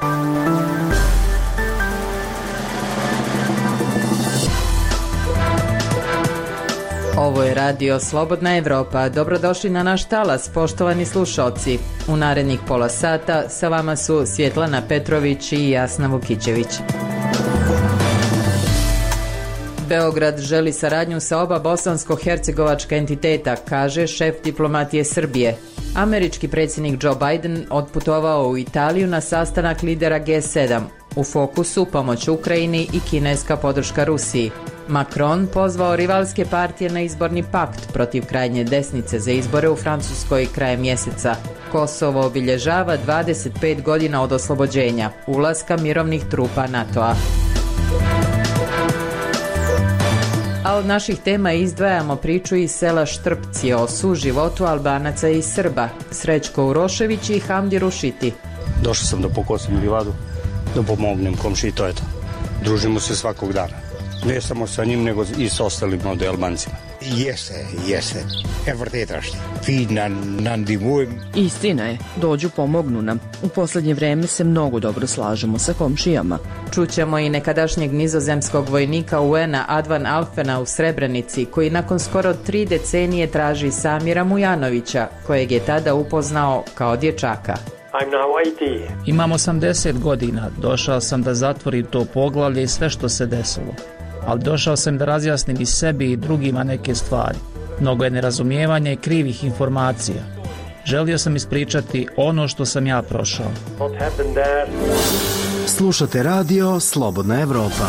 Ovo je radio Slobodna Evropa. Dobrodošli na naš talas, poštovani slušalci. U narednih pola sata sa vama su Svjetlana Petrović i Jasna Vukićević. Beograd želi saradnju sa oba bosansko-hercegovačka entiteta, kaže šef diplomatije Srbije. Američki predsjednik Joe Biden otputovao u Italiju na sastanak lidera G7. U fokusu pomoć Ukrajini i kineska podrška Rusiji. Macron pozvao rivalske partije na izborni pakt protiv krajnje desnice za izbore u Francuskoj krajem mjeseca. Kosovo obilježava 25 godina od oslobođenja, ulaska mirovnih trupa NATO-a. A od naših tema izdvajamo priču iz sela Štrpci o suživotu Albanaca i Srba, Srećko Urošević i Hamdi Rušiti. Došao sam da pokosim livadu, da pomognem komšiji, to je to. Družimo se svakog dana. Ne samo sa njim, nego i s ostalim ovdje Albancima. Jeste. Istina je, dođu pomognu nam. U posljednje vrijeme se mnogo dobro slažemo sa komšijama. Čućemo i nekadašnjeg nizozemskog vojnika UN-a Advan Alfena u Srebrenici, koji nakon skoro 3 decenije traži Samira Mujanovića, kojeg je tada upoznao kao dječaka. Imam 80 godina, došao sam da zatvorim to poglavlje i sve što se desilo. Ali došao sam da razjasnim i sebi i drugima neke stvari. Mnogo je nerazumijevanja i krivih informacija. Želio sam ispričati ono što sam ja prošao. Slušate radio Slobodna Evropa.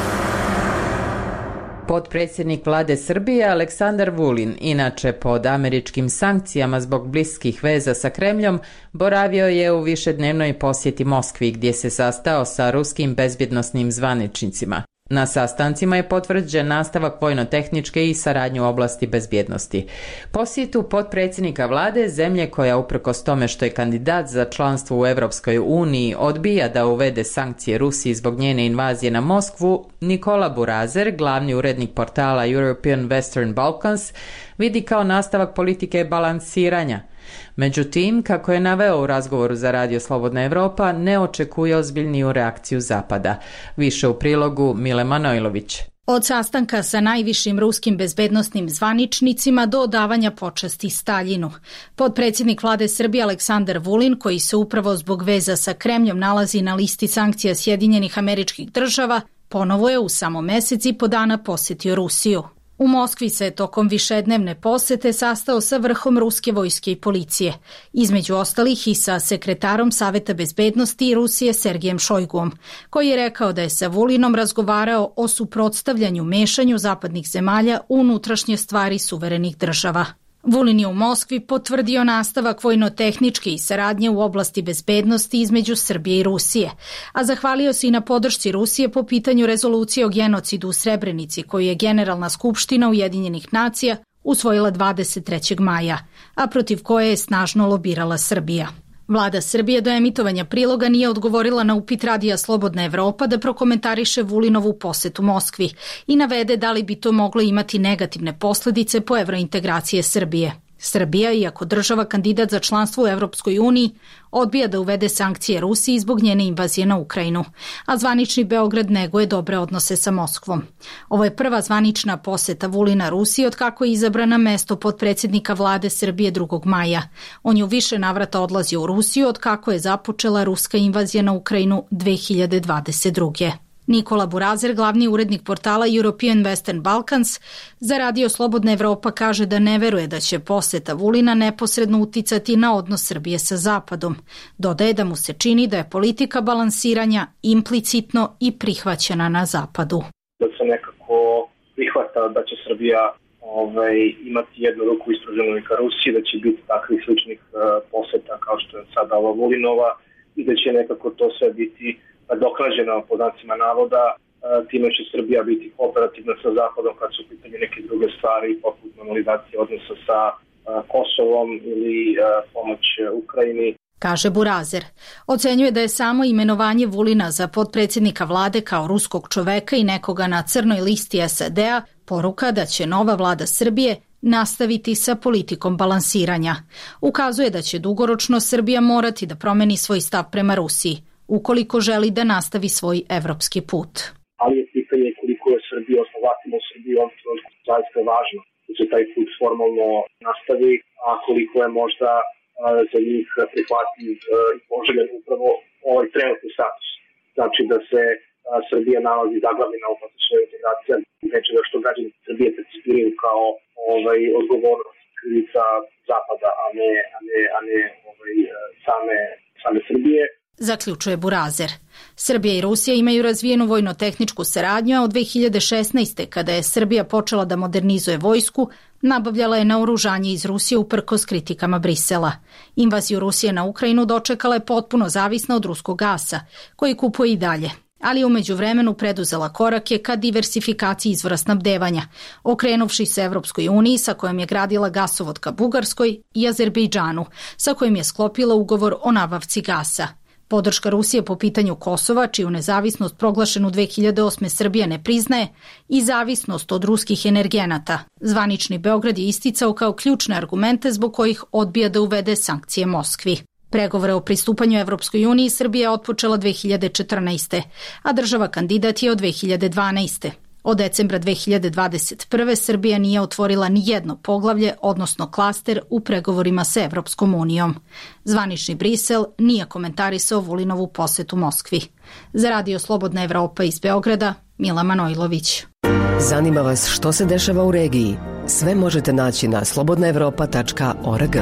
Potpredsjednik vlade Srbije Aleksandar Vulin, inače pod američkim sankcijama zbog bliskih veza sa Kremljom, boravio je u višednevnoj posjeti Moskvi gdje se sastao sa ruskim bezbjednosnim zvaničnicima. Na sastancima je potvrđen nastavak vojno-tehničke i saradnju u oblasti bezbjednosti. Posjetu potpredsjednika vlade, zemlje koja uprkos tome što je kandidat za članstvo u Europskoj uniji odbija da uvede sankcije Rusiji zbog njene invazije na Moskvu, Nikola Burazer, glavni urednik portala European Western Balkans, vidi kao nastavak politike balansiranja. Međutim, kako je naveo u razgovoru za radio Slobodna Evropa, ne očekuje ozbiljniju reakciju Zapada. Više u prilogu Mile Manojlović. Od sastanka sa najvišim ruskim bezbednosnim zvaničnicima do odavanja počasti Staljinu. Potpredsjednik vlade Srbije Aleksandar Vulin, koji se upravo zbog veza sa Kremljom nalazi na listi sankcija Sjedinjenih Američkih Država, ponovo je u samo mjesec i po dana posjetio Rusiju. U Moskvi se tokom višednevne posete sastao sa vrhom ruske vojske i policije, između ostalih i sa sekretarom Saveta bezbednosti Rusije Sergejem Šojguom, koji je rekao da je sa Vulinom razgovarao o suprotstavljanju mešanju zapadnih zemalja u unutrašnje stvari suverenih država. Vulin je u Moskvi potvrdio nastavak vojno-tehničke i saradnje u oblasti bezbednosti između Srbije i Rusije, a zahvalio se i na podršci Rusije po pitanju rezolucije o genocidu u Srebrenici, koju je Generalna skupština Ujedinjenih nacija usvojila 23. maja, a protiv koje je snažno lobirala Srbija. Vlada Srbije do emitovanja priloga nije odgovorila na upit radija Slobodna Evropa da prokomentariše Vulinovu posetu Moskvi i navede da li bi to moglo imati negativne posljedice po evrointegracije Srbije. Srbija, iako država kandidat za članstvo u Europskoj uniji, odbija da uvede sankcije Rusiji zbog njene invazije na Ukrajinu, a zvanični Beograd neguje dobre odnose sa Moskvom. Ovo je prva zvanična poseta Vulina Rusiji od kako je izabran na mesto potpredsjednika vlade Srbije 2. maja. On je u više navrata odlazio u Rusiju od kako je započela ruska invazija na Ukrajinu 2022. Nikola Burazer, glavni urednik portala European Western Balkans, za radio Slobodna Evropa kaže da ne veruje da će poseta Vulina neposredno uticati na odnos Srbije sa Zapadom. Dodaje da mu se čini da je politika balansiranja implicitno i prihvaćena na Zapadu. Da se nekako prihvata da će Srbija imati jednu ruku ispruženu ka Rusiji, da će biti takvih sličnih poseta kao što je sada ova Vulinova i da će nekako to sve biti doklađeno po znacima navoda, time će Srbija biti kooperativna sa Zapadom kad su u pitanju neke druge stvari, poput normalizacije odnosa sa Kosovom ili pomoć Ukrajini. Kaže Burazer. Ocenjuje da je samo imenovanje Vulina za potpredsjednika vlade kao ruskog čoveka i nekoga na crnoj listi SAD-a poruka da će nova vlada Srbije nastaviti sa politikom balansiranja. Ukazuje da će dugoročno Srbija morati da promeni svoj stav prema Rusiji. ukoliko želi da nastavi svoj evropski put. Ali je pitanje koliko je Srbija, odnosno vlastima u Srbiji u ovom trenutku zaista važno da se taj put formalno nastavi, a koliko je možda za njih prihvatljiv i poželjen upravo ovaj trenutni status. Znači da se Srbija nalazi zaglavljena u procesu integracija, nečega što građani Srbije percipiraju kao odgovornost krivica Zapada, a ne same Srbije. Zaključuje Burazer. Srbija i Rusija imaju razvijenu vojno-tehničku saradnju, a od 2016. kada je Srbija počela da modernizuje vojsku, nabavljala je naoružanje iz Rusije uprkos kritikama Brisela. Invaziju Rusije na Ukrajinu dočekala je potpuno zavisna od ruskog gasa, koji kupuje i dalje, ali je u međuvremenu preduzela korake ka diversifikaciji izvora snabdevanja, okrenuvši se Evropskoj uniji sa kojom je gradila gasovod ka Bugarskoj i Azerbejdžanu, sa kojim je sklopila ugovor o nabavci gasa. Podrška Rusije po pitanju Kosova, čiju nezavisnost proglašenu 2008. Srbija ne priznaje, i zavisnost od ruskih energenata. Zvanični Beograd je isticao kao ključne argumente zbog kojih odbija da uvede sankcije Moskvi. Pregovore o pristupanju Evropskoj uniji Srbija je otpočela 2014. a država kandidat je od 2012. Od decembra 2021. Srbija nije otvorila ni jedno poglavlje, odnosno klaster, u pregovorima sa Evropskom unijom. Zvanični Brisel nije komentarisao Vulinovu posetu Moskvi. Za Radio Slobodna Evropa iz Beograda, Mila Manojlović. Zanima vas što se dešava u regiji? Sve možete naći na slobodnaevropa.org.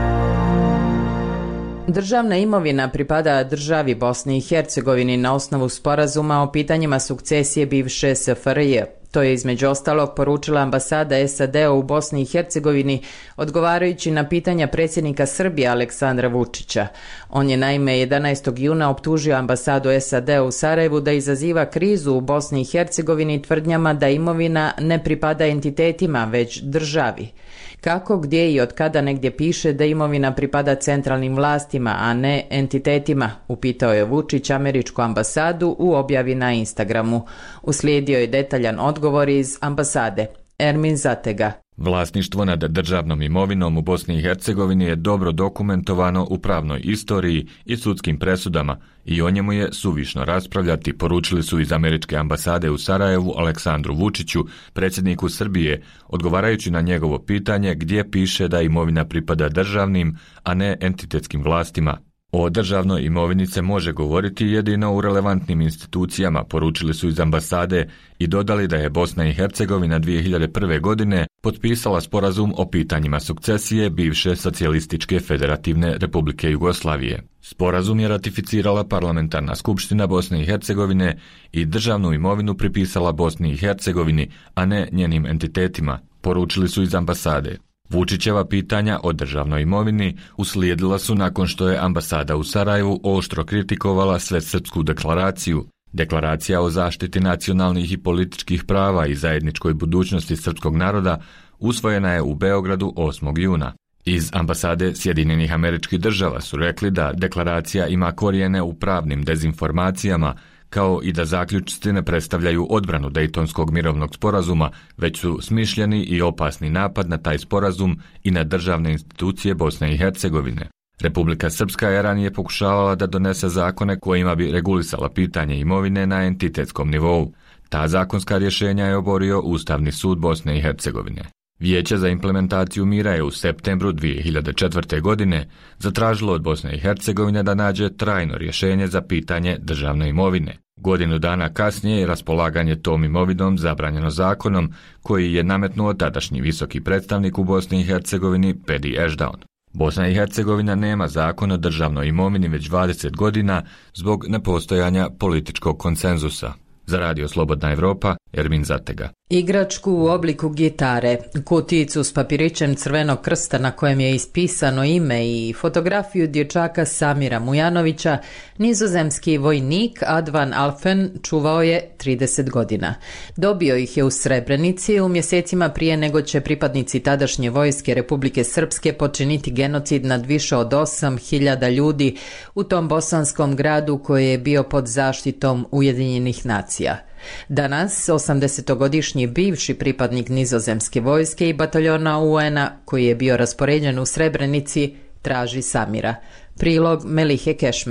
Državna imovina pripada državi Bosni i Hercegovini na osnovu sporazuma o pitanjima sukcesije bivše SFRJ. To je između ostalog poručila ambasada SAD-a u Bosni i Hercegovini odgovarajući na pitanja predsjednika Srbije Aleksandra Vučića. On je naime 11. juna optužio ambasadu SAD-a u Sarajevu da izaziva krizu u Bosni i Hercegovini tvrdnjama da imovina ne pripada entitetima već državi. Kako, gdje i od kada negdje piše da imovina pripada centralnim vlastima, a ne entitetima, upitao je Vučić američku ambasadu u objavi na Instagramu. Uslijedio je detaljan odgovor iz ambasade. Ermin Zatega. Vlasništvo nad državnom imovinom u Bosni i Hercegovini je dobro dokumentovano u pravnoj istoriji i sudskim presudama i o njemu je suvišno raspravljati, poručili su iz američke ambasade u Sarajevu Aleksandru Vučiću, predsjedniku Srbije, odgovarajući na njegovo pitanje gdje piše da imovina pripada državnim, a ne entitetskim vlastima. O državnoj imovini se može govoriti jedino u relevantnim institucijama, poručili su iz ambasade i dodali da je Bosna i Hercegovina 2001. godine potpisala sporazum o pitanjima sukcesije bivše Socijalističke federativne Republike Jugoslavije. Sporazum je ratificirala parlamentarna skupština Bosne i Hercegovine i državnu imovinu pripisala Bosni i Hercegovini, a ne njenim entitetima, poručili su iz ambasade. Vučićeva pitanja o državnoj imovini uslijedila su nakon što je ambasada u Sarajevu oštro kritikovala Svesrpsku deklaraciju. Deklaracija o zaštiti nacionalnih i političkih prava i zajedničkoj budućnosti srpskog naroda usvojena je u Beogradu 8. juna. Iz ambasade Sjedinjenih Američkih Država su rekli da deklaracija ima korijene u pravnim dezinformacijama, kao i da zaključci ne predstavljaju odbranu Dejtonskog mirovnog sporazuma, već su smišljeni i opasni napad na taj sporazum i na državne institucije Bosne i Hercegovine. Republika Srpska je ranije pokušavala da donese zakone kojima bi regulisala pitanje imovine na entitetskom nivou. Ta zakonska rješenja je oborio Ustavni sud Bosne i Hercegovine. Vijeće za implementaciju mira je u septembru 2004. godine zatražilo od Bosne i Hercegovine da nađe trajno rješenje za pitanje državne imovine. Godinu dana kasnije je raspolaganje tom imovinom zabranjeno zakonom koji je nametnuo tadašnji visoki predstavnik u Bosni i Hercegovini Pedi Ešdaun. Bosna i Hercegovina nema zakon o državnoj imovini već 20 godina zbog nepostojanja političkog konsenzusa. Za Radio Slobodna Evropa, Ermin Zatega. Igračku u obliku gitare, kutijicu s papirićem Crvenog krsta na kojem je ispisano ime i fotografiju dječaka Samira Mujanovića, nizozemski vojnik Advan Alfen čuvao je 30 godina. Dobio ih je u Srebrenici u mjesecima prije nego će pripadnici tadašnje vojske Republike Srpske počiniti genocid nad više od 8.000 ljudi u tom bosanskom gradu koji je bio pod zaštitom Ujedinjenih nacija. Danas 80-godišnji bivši pripadnik nizozemske vojske i bataljona UN-a koji je bio raspoređen u Srebrenici traži Samira. Prilog Melihe Kešmer.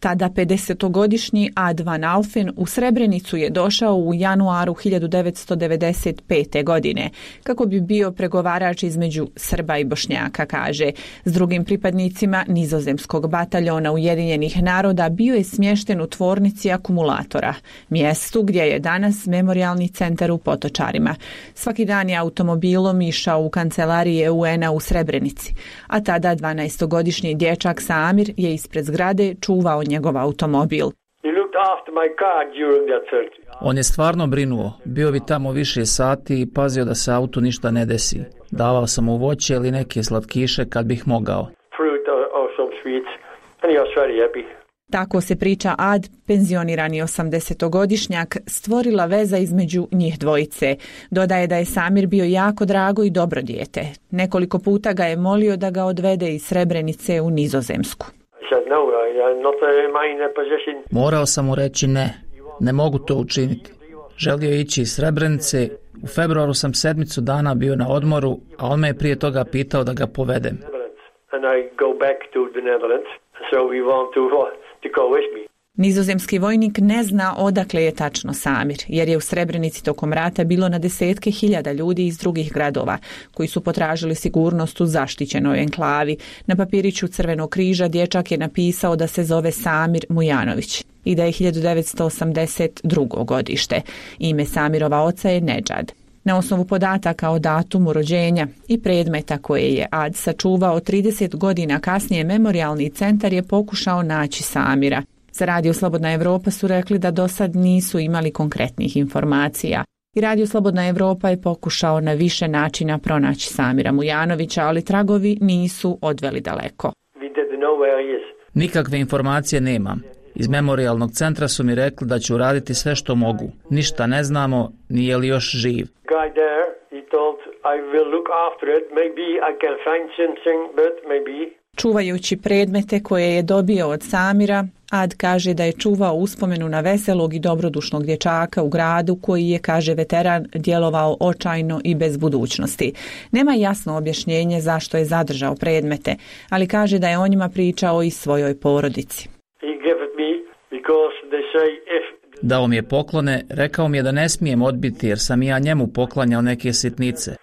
Tada 50-godišnji Ad van Alphen u Srebrenicu je došao u januaru 1995. godine kako bi bio pregovarač između Srba i Bošnjaka, kaže. S drugim pripadnicima nizozemskog bataljona Ujedinjenih naroda bio je smješten u tvornici akumulatora, mjestu gdje je danas memorijalni centar u Potočarima. Svaki dan je automobilom išao u kancelarije UN-a u Srebrenici, a tada 12-godišnji dječak Samir je ispred zgrade čuvao njegov automobil. On je stvarno brinuo, bio bi tamo više sati i pazio da se autu ništa ne desi. Davao sam mu voće ili neke slatkiše kad bih mogao. Tako se priča Ad, penzionirani 80-godišnjak, stvorila veza između njih dvojice. Dodaje da je Samir bio jako drago i dobro dijete. Nekoliko puta ga je molio da ga odvede iz Srebrenice u Nizozemsku. Morao sam mu reći ne mogu to učiniti. Želio je ići iz Srebrenice. U februaru sam 7 dana bio na odmoru, a on me je prije toga pitao da ga povedem. Nizozemski vojnik ne zna odakle je tačno Samir, jer je u Srebrenici tokom rata bilo na desetke hiljada ljudi iz drugih gradova, koji su potražili sigurnost u zaštićenoj enklavi. Na papiriću Crvenog križa dječak je napisao da se zove Samir Mujanović i da je 1982. godište. Ime Samirova oca je Nedžad. Na osnovu podataka o datumu rođenja i predmeta koje je Ad sačuvao 30 godina kasnije, memorijalni centar je pokušao naći Samira. Za Radio Slobodna Evropa su rekli da do sad nisu imali konkretnih informacija. I Radio Slobodna Evropa je pokušao na više načina pronaći Samira Mujanovića, ali tragovi nisu odveli daleko. Nikakve informacije nemam. Iz memorijalnog centra su mi rekli da ću raditi sve što mogu. Ništa ne znamo, nije li još živ. Čuvajući predmete koje je dobio od Samira, Ad kaže da je čuvao uspomenu na veselog i dobrodušnog dječaka u gradu koji je, kaže veteran, djelovao očajno i bez budućnosti. Nema jasno objašnjenje zašto je zadržao predmete, ali kaže da je o njima pričao i svojoj porodici. Dao mi je poklone, rekao mi je da ne smijem odbiti jer sam ja njemu poklanjao neke sitnice.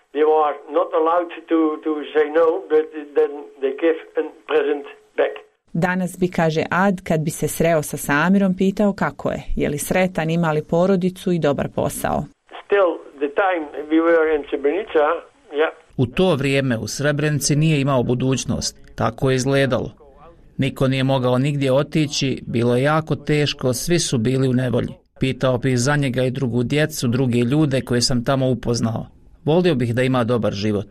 Danas bi, kaže Ad, kad bi se sreo sa Samirom, pitao kako je li sretan, ima li porodicu i dobar posao. U to vrijeme u Srebrenici nije imao budućnost, tako je izgledalo. Niko nije mogao nigdje otići, bilo je jako teško, svi su bili u nevolji. Pitao bih za njega i drugu djecu, druge ljude koje sam tamo upoznao. Volio bih da ima dobar život.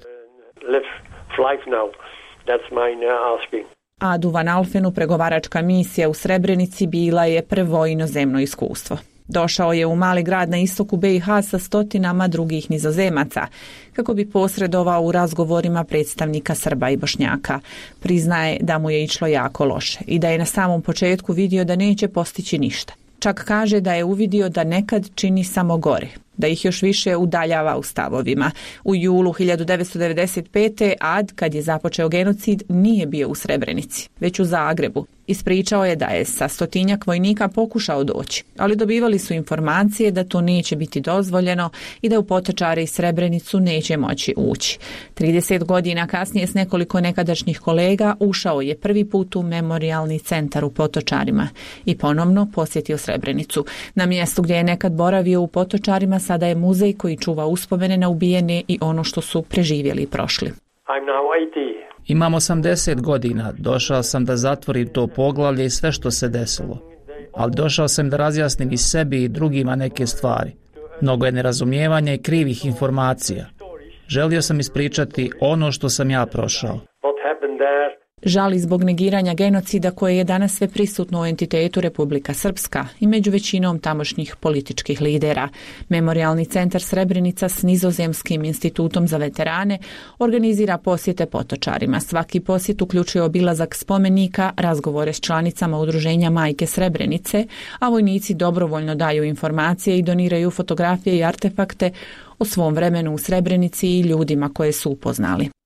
Adu van Alphenu pregovaračka misija u Srebrenici bila je prvo inozemno iskustvo. Došao je u mali grad na istoku BiH sa stotinama drugih Nizozemaca kako bi posredovao u razgovorima predstavnika Srba i Bošnjaka. Priznaje da mu je išlo jako loše i da je na samom početku vidio da neće postići ništa. Čak kaže da je uvidio da nekad čini samo gore, da ih još više udaljava u stavovima. U julu 1995. Ad, kad je započeo genocid, nije bio u Srebrenici, već u Zagrebu. Ispričao je da je sa 100-tinjak vojnika pokušao doći, ali dobivali su informacije da to neće biti dozvoljeno i da u Potočare i Srebrenicu neće moći ući. 30 godina kasnije s nekoliko nekadašnjih kolega ušao je prvi put u memorijalni centar u Potočarima i ponovno posjetio Srebrenicu. Na mjestu gdje je nekad boravio u Potočarima sada je muzej koji čuva uspomene na ubijene i ono što su preživjeli i prošli. Imam 80 godina, došao sam da zatvorim to poglavlje i sve što se desilo. Ali došao sam da razjasnim i sebi i drugima neke stvari. Mnogo je nerazumijevanja i krivih informacija. Želio sam ispričati ono što sam ja prošao. Žali zbog negiranja genocida koje je danas sve prisutno u entitetu Republika Srpska i među većinom tamošnjih političkih lidera. Memorijalni centar Srebrenica s Nizozemskim institutom za veterane organizira posjete Potočarima. Svaki posjet uključuje obilazak spomenika, razgovore s članicama udruženja Majke Srebrenice, a vojnici dobrovoljno daju informacije i doniraju fotografije i artefakte o svom vremenu u Srebrenici i ljudima koje su upoznali.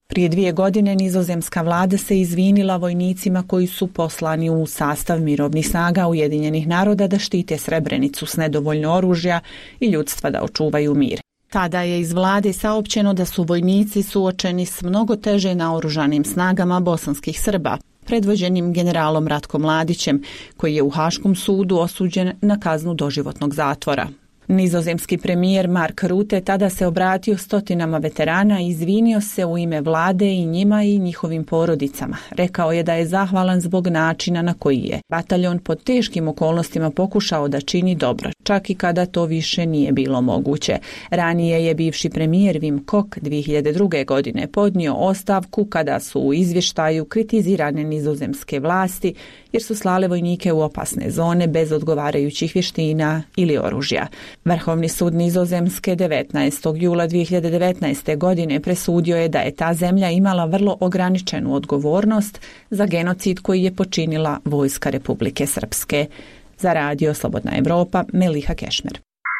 Prije 2 godine nizozemska vlada se izvinila vojnicima koji su poslani u sastav mirovnih snaga Ujedinjenih naroda da štite Srebrenicu s nedovoljno oružja i ljudstva da očuvaju mir. Tada je iz vlade saopćeno da su vojnici suočeni s mnogo teže naoružanim snagama bosanskih Srba, predvođenim generalom Ratkom Mladićem, koji je u Haškom sudu osuđen na kaznu doživotnog zatvora. Nizozemski premijer Mark Rutte tada se obratio stotinama veterana i izvinio se u ime vlade i njima i njihovim porodicama. Rekao je da je zahvalan zbog načina na koji je bataljon pod teškim okolnostima pokušao da čini dobro, čak i kada to više nije bilo moguće. Ranije je bivši premijer Wim Kok 2002. godine podnio ostavku kada su u izvještaju kritizirane nizozemske vlasti jer su slale vojnike u opasne zone bez odgovarajućih vještina ili oružja. Vrhovni sud Nizozemske 19. jula 2019. godine presudio je da je ta zemlja imala vrlo ograničenu odgovornost za genocid koji je počinila vojska Republike Srpske. Za Radio Slobodna Evropa, Meliha Kešmer.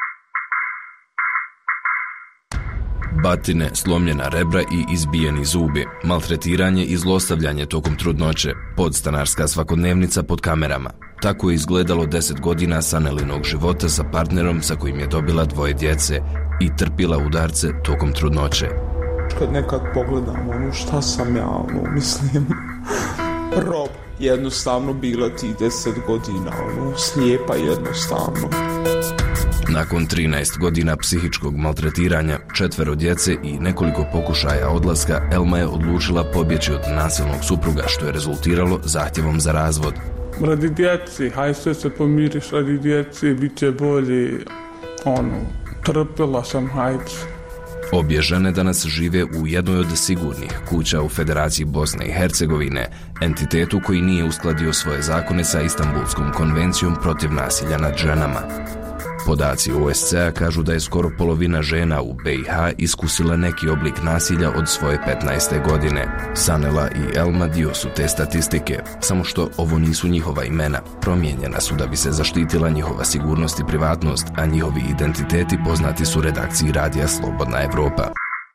Batine, slomljena rebra i izbijeni zubi, maltretiranje i zlostavljanje tokom trudnoće, podstanarska svakodnevnica pod kamerama. Tako je izgledalo 10 godina Sanelinog života sa partnerom sa kojim je dobila 2 djece i trpila udarce tokom trudnoće. Kad nekad pogledam šta sam ja, mislim, rob, jednostavno bila tih 10 godina, slijepa jednostavno. Nakon 13 godina psihičkog maltretiranja, 4 djece i nekoliko pokušaja odlaska, Elma je odlučila pobjeći od nasilnog supruga, što je rezultiralo zahtjevom za razvod. Radi djeci, hajde sve se pomiriš, radi djeci, bit će bolje, trpila sam, hajde. Obje žene danas žive u jednoj od sigurnih kuća u Federaciji Bosne i Hercegovine, entitetu koji nije uskladio svoje zakone sa Istanbulskom konvencijom protiv nasilja nad ženama. Podaci OSCE-a kažu da je skoro polovina žena u BiH iskusila neki oblik nasilja od svoje 15. godine. Sanela i Elma dio su te statistike, samo što ovo nisu njihova imena. Promijenjena su da bi se zaštitila njihova sigurnost i privatnost, a njihovi identiteti poznati su redakciji Radija Slobodna Evropa.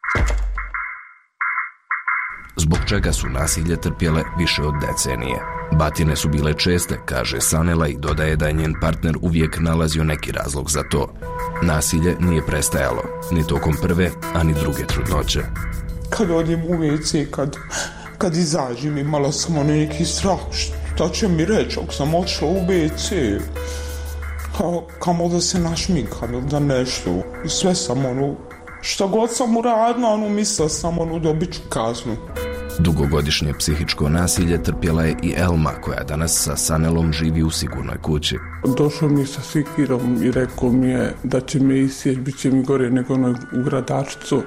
Zbog čega su nasilje trpjele više od decenije. Batine su bile česte, kaže Sanela i dodaje da je njen partner uvijek nalazio neki razlog za to. Nasilje nije prestajalo, ni tokom prve, a ni druge trudnoće. Kad odim u WC, kad izađem, imala sam neki strah, šta će mi reći ako sam odšla u WC. Kamo da se našminkam ili da nešto. I sve sam šta god sam uradila, mislila sam dobit ću kaznu. Dugogodišnje psihičko nasilje trpjela je i Elma, koja danas sa Sanelom živi u sigurnoj kući. Došao mi sa sikirom i rekao mi je da će me isjeć, bit će mi gore nego u Gradačcu.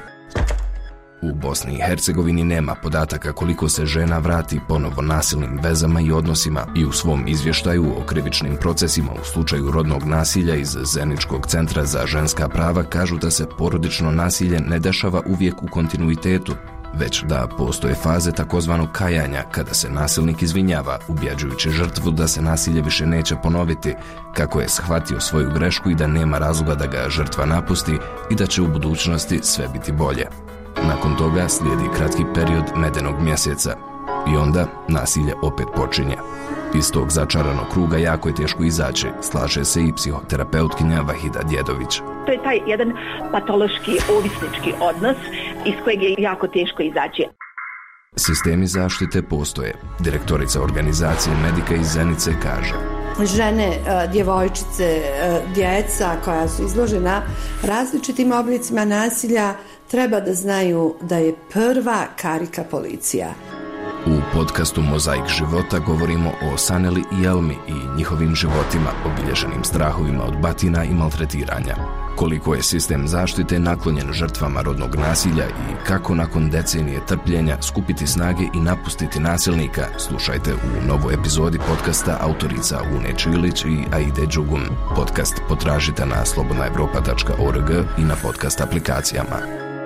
U Bosni i Hercegovini nema podataka koliko se žena vrati ponovo nasilnim vezama i odnosima i u svom izvještaju o krivičnim procesima u slučaju rodnog nasilja iz Zeničkog centra za ženska prava kažu da se porodično nasilje ne dešava uvijek u kontinuitetu, već da postoje faze takozvanog kajanja kada se nasilnik izvinjava, ubjeđujući žrtvu da se nasilje više neće ponoviti, kako je shvatio svoju grešku i da nema razloga da ga žrtva napusti i da će u budućnosti sve biti bolje. Nakon toga slijedi kratki period medenog mjeseca i onda nasilje opet počinje. Iz tog začaranog kruga jako je teško izaći, slaže se i psihoterapeutkinja Vahida Djedović. To je taj jedan patološki, ovisnički odnos iz kojeg je jako teško izaći. Sistemi zaštite postoje. Direktorica organizacije Medika iz Zenice kaže: žene, djevojčice, djeca koja su izložena različitim oblicima nasilja treba da znaju da je prva karika policija. U podcastu Mozaik života govorimo o Saneli i Elmi i njihovim životima obilježenim strahovima od batina i maltretiranja. Koliko je sistem zaštite naklonjen žrtvama rodnog nasilja i kako nakon decenije trpljenja skupiti snage i napustiti nasilnika, slušajte u novoj epizodi podcasta autorica Une Čilić i Aide Đugum. Podcast potražite na slobodnaevropa.org i na podcast aplikacijama.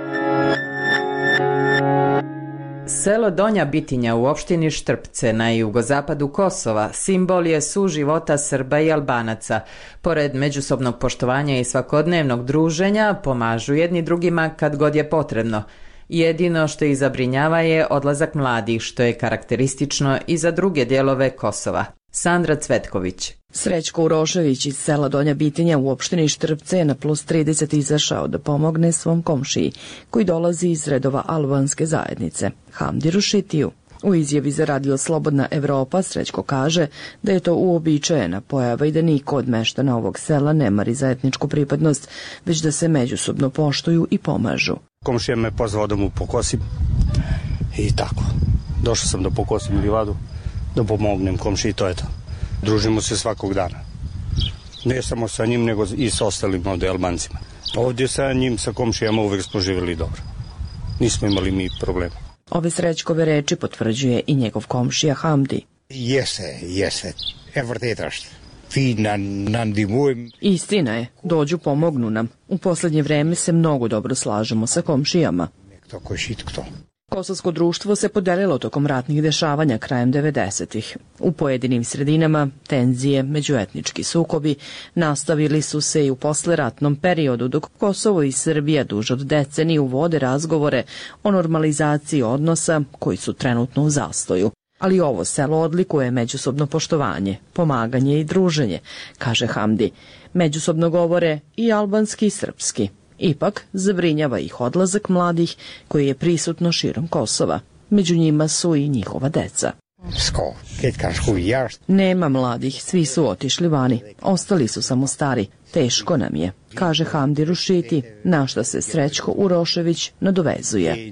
Selo Donja Bitinja u opštini Štrpce na jugozapadu Kosova simbol je suživota Srba i Albanaca. Pored međusobnog poštovanja i svakodnevnog druženja pomažu jedni drugima kad god je potrebno. Jedino što ih zabrinjava je odlazak mladih, što je karakteristično i za druge dijelove Kosova. Sandra Cvetković. Srećko Urošević iz sela Donja Bitinja u opštini Štrpce je na +30 izašao da pomogne svom komšiji, koji dolazi iz redova albanske zajednice, Hamdi Rušitiju. U izjavi za radio Slobodna Evropa Srećko kaže da je to uobičajena pojava i da niko od meštana ovog sela ne mari za etničku pripadnost, već da se međusobno poštuju i pomažu. Komšija me pozvao da mu pokosim i tako. Došao sam da pokosim livadu, da pomognem komšiji, to je to. Družimo se svakog dana. Ne samo sa njim, nego i sa ostalim ovde Albancima. Ovdje sa njim, sa komšijama uvek smo živjeli dobro. Nismo imali mi problema. Ove Srećkove reči potvrđuje i njegov komšija Hamdi. Jeste. Istina je, dođu pomognu nam. U posljednje vreme se mnogo dobro slažemo sa komšijama. Kosovsko društvo se podelilo tokom ratnih dešavanja krajem 90-ih. U pojedinim sredinama tenzije, međuetnički sukobi nastavili su se i u posleratnom periodu, dok Kosovo i Srbija duže od deceniju vode razgovore o normalizaciji odnosa koji su trenutno u zastoju. Ali ovo selo odlikuje međusobno poštovanje, pomaganje i druženje, kaže Hamdi. Međusobno govore i albanski i srpski. Ipak, zabrinjava ih odlazak mladih koji je prisutno širom Kosova. Među njima su i njihova deca. Nema mladih, svi su otišli vani. Ostali su samo stari. Teško nam je, kaže Hamdi Rušiti, na šta se Srećko Urošević nadovezuje.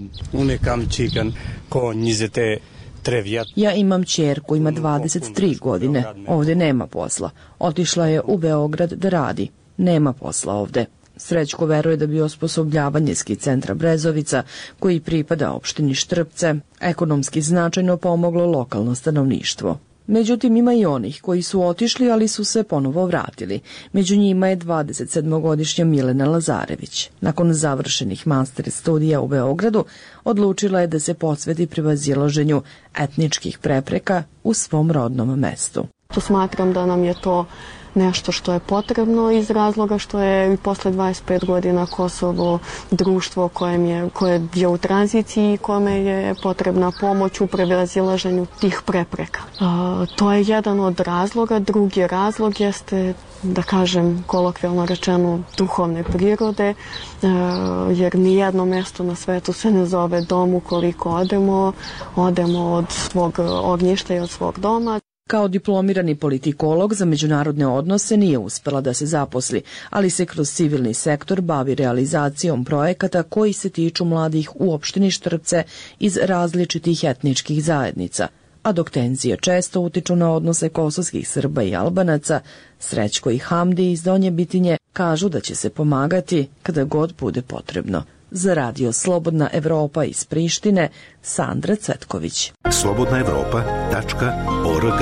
Ja imam ćerku, ima 23 godine. Ovdje nema posla. Otišla je u Beograd da radi. Nema posla ovdje. Srećko veruje da bi osposobljavanje ski centra Brezovica, koji pripada opštini Štrpce, ekonomski značajno pomoglo lokalno stanovništvo. Međutim, ima i onih koji su otišli, ali su se ponovo vratili. Među njima je 27-godišnja Milena Lazarević. Nakon završenih master studija u Beogradu, odlučila je da se posveti prevazilaženju etničkih prepreka u svom rodnom mestu. Smatram da nam je to nešto što je potrebno iz razloga što je i posle 25 godina Kosovo društvo koje je u tranziciji i kome je potrebna pomoć u prevazilaženju tih prepreka. To je jedan od razloga. Drugi razlog jeste, da kažem kolokvijalno rečeno, duhovne prirode, jer nijedno mesto na svetu se ne zove dom ukoliko odemo od svog ognjišta i od svog doma. Kao diplomirani politikolog za međunarodne odnose nije uspela da se zaposli, ali se kroz civilni sektor bavi realizacijom projekata koji se tiču mladih u opštini Štrpce iz različitih etničkih zajednica. A dok tenzije često utiču na odnose kosovskih Srba i Albanaca, Srećko i Hamdi iz Donje Bitinje kažu da će se pomagati kada god bude potrebno. Za radio Slobodna Evropa iz Prištine, Sandra Cvetković. slobodnaevropa.org.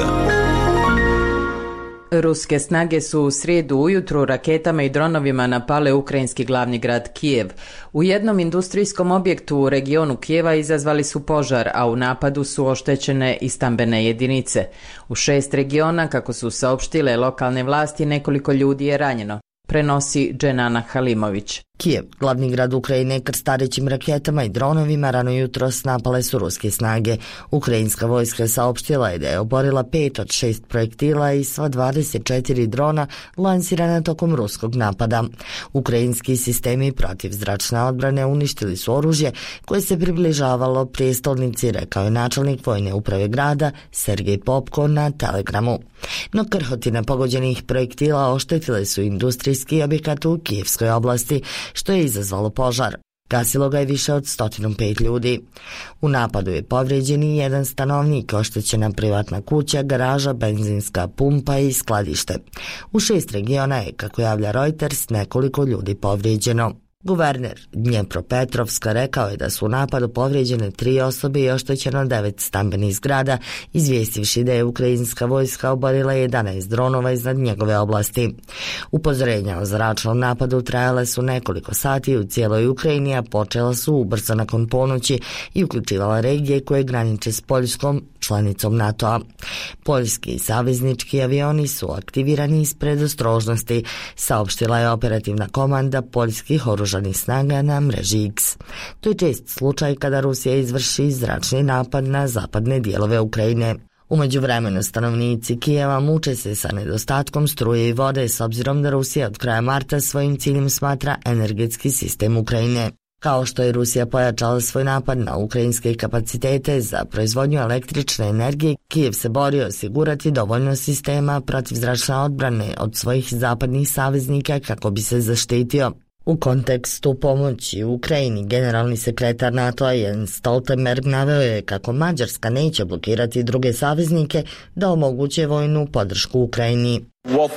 Ruske snage su u srijedu ujutru raketama i dronovima napale ukrajinski glavni grad Kijev. U jednom industrijskom objektu u regionu Kijeva izazvali su požar, a u napadu su oštećene i stambene jedinice. U 6 regiona, kako su saopštile lokalne vlasti, nekoliko ljudi je ranjeno. Prenosi Dženana Halimović. Kijev, glavni grad Ukrajine, krstarećim raketama i dronovima rano jutros napale su ruske snage. Ukrajinska vojska saopštila je da je oborila 5 od 6 projektila i sva 24 drona lansirana tokom ruskog napada. Ukrajinski sistemi protivzračne odbrane uništili su oružje koje se približavalo prijestolnici, rekao je načelnik vojne uprave grada Sergej Popko na Telegramu. No krhotine pogođenih projektila oštetile su industrijski objekat u Kijevskoj oblasti, što je izazvalo požar. Gasilo ga je više od 105 ljudi. U napadu je povrijeđen i jedan stanovnik, oštećena privatna kuća, garaža, benzinska pumpa i skladište. U 6 regiona je, kako javlja Reuters, nekoliko ljudi povrijeđeno. Guverner Dnjepropetrovska rekao je da su u napadu povrijeđene 3 osobe i oštećeno 9 stambenih zgrada, izvijestivši da je ukrajinska vojska oborila 11 dronova iznad njegove oblasti. Upozorenja o zračnom napadu trajale su nekoliko sati u cijeloj Ukrajini, a počela su ubrzo nakon ponoći i uključivala regije koje graniče s Poljskom, članicom NATO-a. Poljski i saveznički avioni su aktivirani iz predostrožnosti, saopštila je operativna komanda poljskih oružanih snaga na mreži X. To je čest slučaj kada Rusija izvrši zračni napad na zapadne dijelove Ukrajine. U međuvremenu stanovnici Kijeva muče se sa nedostatkom struje i vode s obzirom da Rusija od kraja marta svojim ciljem smatra energetski sistem Ukrajine. Kao što je Rusija pojačala svoj napad na ukrajinske kapacitete za proizvodnju električne energije, Kijev se bori osigurati dovoljno sistema protivzračne odbrane od svojih zapadnih saveznika kako bi se zaštitio. U kontekstu pomoći Ukrajini, generalni sekretar NATO-a Jens Stoltenberg naveo je kako Mađarska neće blokirati druge saveznike da omoguće vojnu podršku Ukrajini.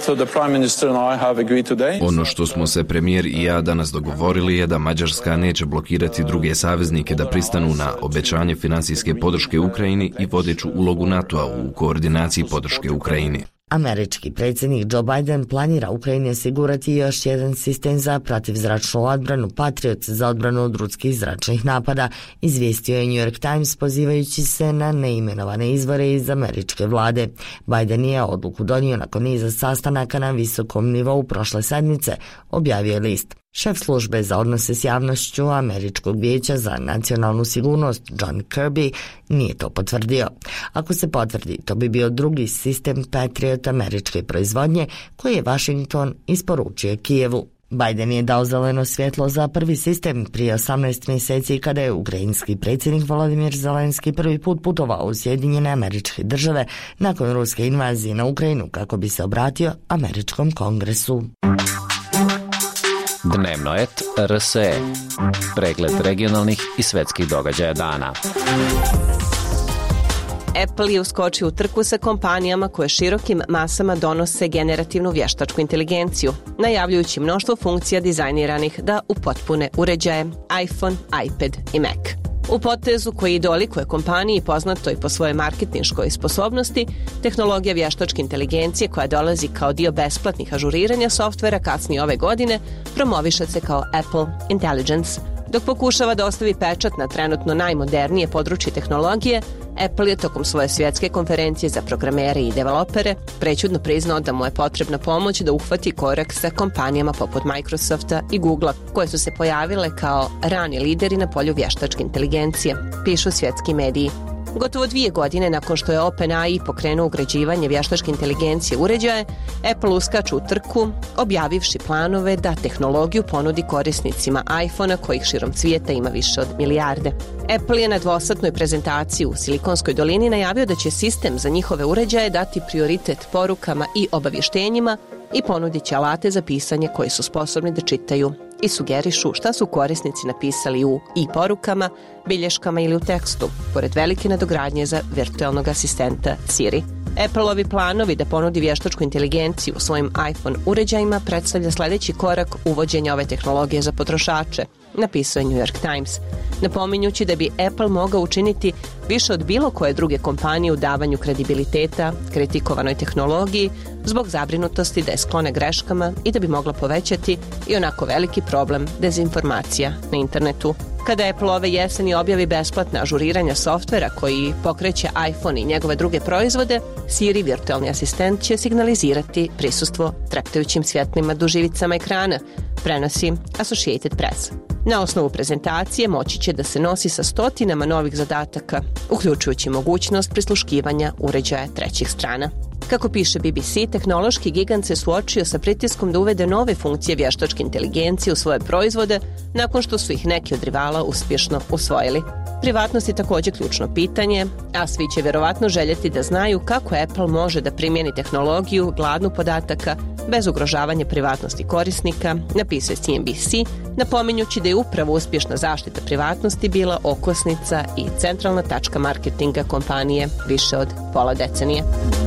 Ono što smo se premijer i ja danas dogovorili je da Mađarska neće blokirati druge saveznike da pristanu na obećanje finansijske podrške Ukrajini i vodeću ulogu NATO-a u koordinaciji podrške Ukrajini. Američki predsjednik Joe Biden planira Ukrajini osigurati još jedan sistem za protivzračnu odbranu Patriot za odbranu od ruskih zračnih napada, izvijestio je New York Times pozivajući se na neimenovane izvore iz američke vlade. Biden je odluku donio nakon niza sastanaka na visokom nivou prošle sedmice, objavio je list. Šef službe za odnose s javnošću Američkog vijeća za nacionalnu sigurnost John Kirby nije to potvrdio. Ako se potvrdi, to bi bio drugi sistem Patriot američke proizvodnje koji je Washington isporučio Kijevu. Biden je dao zeleno svjetlo za prvi sistem prije 18 mjeseci kada je ukrajinski predsjednik Volodymyr Zelenski prvi put putovao u Sjedinjene Američke Države nakon ruske invazije na Ukrajinu kako bi se obratio američkom kongresu. Dnevno et RSE. Pregled regionalnih i svetskih događaja dana. Apple je uskočio u trku sa kompanijama koje širokim masama donose generativnu vještačku inteligenciju, najavljujući mnoštvo funkcija dizajniranih da upotpune uređaje iPhone, iPad i Mac. U potezu koji dolikuje kompaniji poznatoj po svojoj marketinškoj sposobnosti, tehnologija vještačke inteligencije koja dolazi kao dio besplatnih ažuriranja softvera kasnije ove godine promoviše se kao Apple Intelligence. Dok pokušava da ostavi pečat na trenutno najmodernije područje tehnologije, Apple je tokom svoje svjetske konferencije za programere i developere prećudno priznao da mu je potrebna pomoć da uhvati korak sa kompanijama poput Microsofta i Googlea, koje su se pojavile kao rani lideri na polju vještačke inteligencije, pišu svjetski mediji. Gotovo 2 godine nakon što je OpenAI pokrenuo ugrađivanje vještačke inteligencije uređaje, Apple uskače u trku, objavivši planove da tehnologiju ponudi korisnicima iPhone-a kojih širom svijeta ima više od milijarde. Apple je na dvosatnoj prezentaciji u Silikonskoj dolini najavio da će sistem za njihove uređaje dati prioritet porukama i obavještenjima i ponudit će alate za pisanje koji su sposobni da čitaju i sugerišu šta su korisnici napisali u porukama, bilješkama ili u tekstu, pored velike nadogradnje za virtualnog asistenta Siri. Apple-ovi planovi da ponudi vještačku inteligenciju u svojim iPhone uređajima predstavlja sljedeći korak uvođenja ove tehnologije za potrošače, napisao je New York Times, napominjući da bi Apple mogao učiniti više od bilo koje druge kompanije u davanju kredibiliteta kritikovanoj tehnologiji zbog zabrinutosti da je sklone greškama i da bi mogla povećati i onako veliki problem dezinformacija na internetu. Kada Apple ove jeseni objavi besplatna ažuriranja softvera koji pokreće iPhone i njegove druge proizvode, Siri virtualni asistent će signalizirati prisustvo treptajućim svjetlima duživicama ekrana, prenosi Associated Press. Na osnovu prezentacije moći će da se nosi sa stotinama novih zadataka, uključujući mogućnost prisluškivanja uređaja trećih strana. Kako piše BBC, tehnološki gigant se suočio sa pritiskom da uvede nove funkcije vještačke inteligencije u svoje proizvode nakon što su ih neki od rivala uspješno usvojili. Privatnost je također ključno pitanje, a svi će vjerovatno željeti da znaju kako Apple može da primjeni tehnologiju gladnu podataka bez ugrožavanja privatnosti korisnika, napisao je CNBC, napominjući da je upravo uspješna zaštita privatnosti bila okosnica i centralna tačka marketinga kompanije više od pola decenije.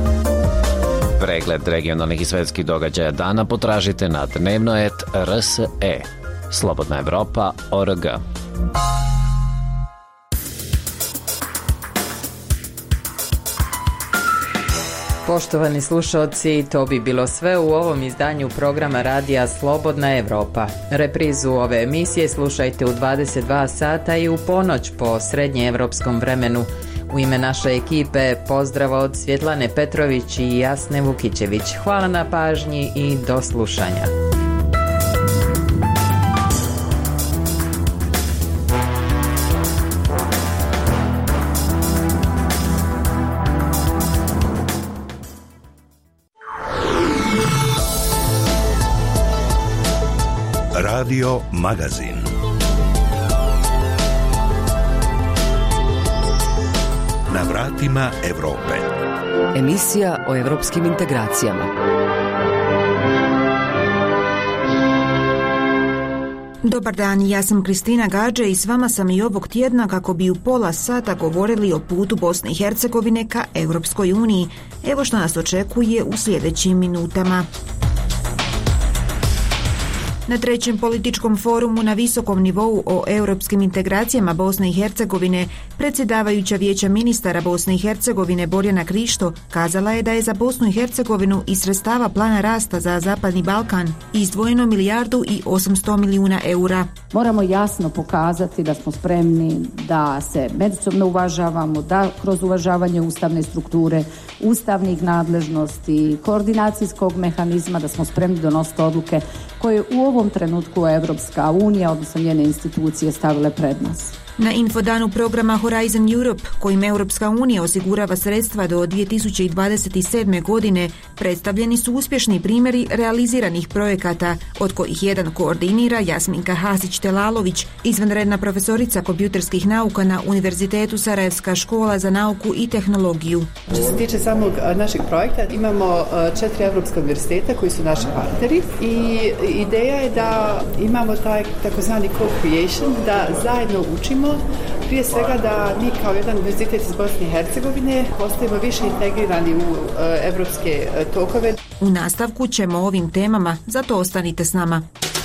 Pregled regionalnih i svetskih događaja dana potražite na dnevnoet.rse. Slobodna Evropa.org. Poštovani slušalci, to bi bilo sve u ovom izdanju programa radija Slobodna Evropa. Reprizu ove emisije slušajte u 22 sata i u ponoć po srednjeevropskom vremenu. U ime naše ekipe pozdrav od Svjetlane Petrović i Jasne Vukićević. Hvala na pažnji i do slušanja. Radio Magazin. Na vratima Evrope. Emisija o evropskim integracijama. Dobar dan, ja sam Kristina Gađe i s vama sam i ovog tjedna kako bi u pola sata govorili o putu Bosne i Hercegovine ka Europskoj uniji. Evo što nas očekuje u sljedećim minutama. Na trećem političkom forumu na visokom nivou o europskim integracijama Bosne i Hercegovine, predsjedavajuća Vijeća ministara Bosne i Hercegovine Borjana Krišto kazala je da je za Bosnu i Hercegovinu iz sredstava plana rasta za Zapadni Balkan izdvojeno 1,8 milijardi eura. Moramo jasno pokazati da smo spremni da se međusobno uvažavamo, da kroz uvažavanje ustavne strukture, ustavnih nadležnosti, koordinacijskog mehanizma, da smo spremni donositi odluke koje u ovom trenutku Evropska unija, odnosno njene institucije, stavile pred nas. Na infodanu programa Horizon Europe, kojim Europska unija osigurava sredstva do 2027. godine, predstavljeni su uspješni primjeri realiziranih projekata, od kojih jedan koordinira Jasminka Hasić-Telalović, izvanredna profesorica kompjuterskih nauka na Univerzitetu Sarajevska škola za nauku i tehnologiju. Što se tiče samog našeg projekta, imamo 4 evropska univerziteta koji su naši partneri i ideja je da imamo taj takozvani co-creation, da zajedno učimo. Prije svega da mi kao jedan univerzitet iz Bosne i Hercegovine postajemo više integrirani u evropske tokove. U nastavku ćemo o ovim temama, zato ostanite s nama.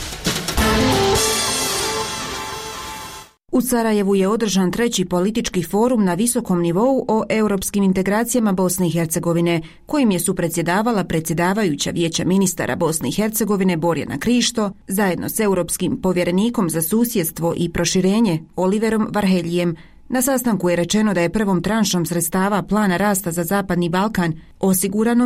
U Sarajevu je održan treći politički forum na visokom nivou o europskim integracijama Bosne i Hercegovine, kojim je supredsjedavala predsjedavajuća Vijeća ministara Bosne i Hercegovine Borjana Krišto, zajedno s europskim povjerenikom za susjedstvo i proširenje Oliverom Varheljijem. Na sastanku je rečeno da je prvom tranšom sredstava plana rasta za Zapadni Balkan osigurano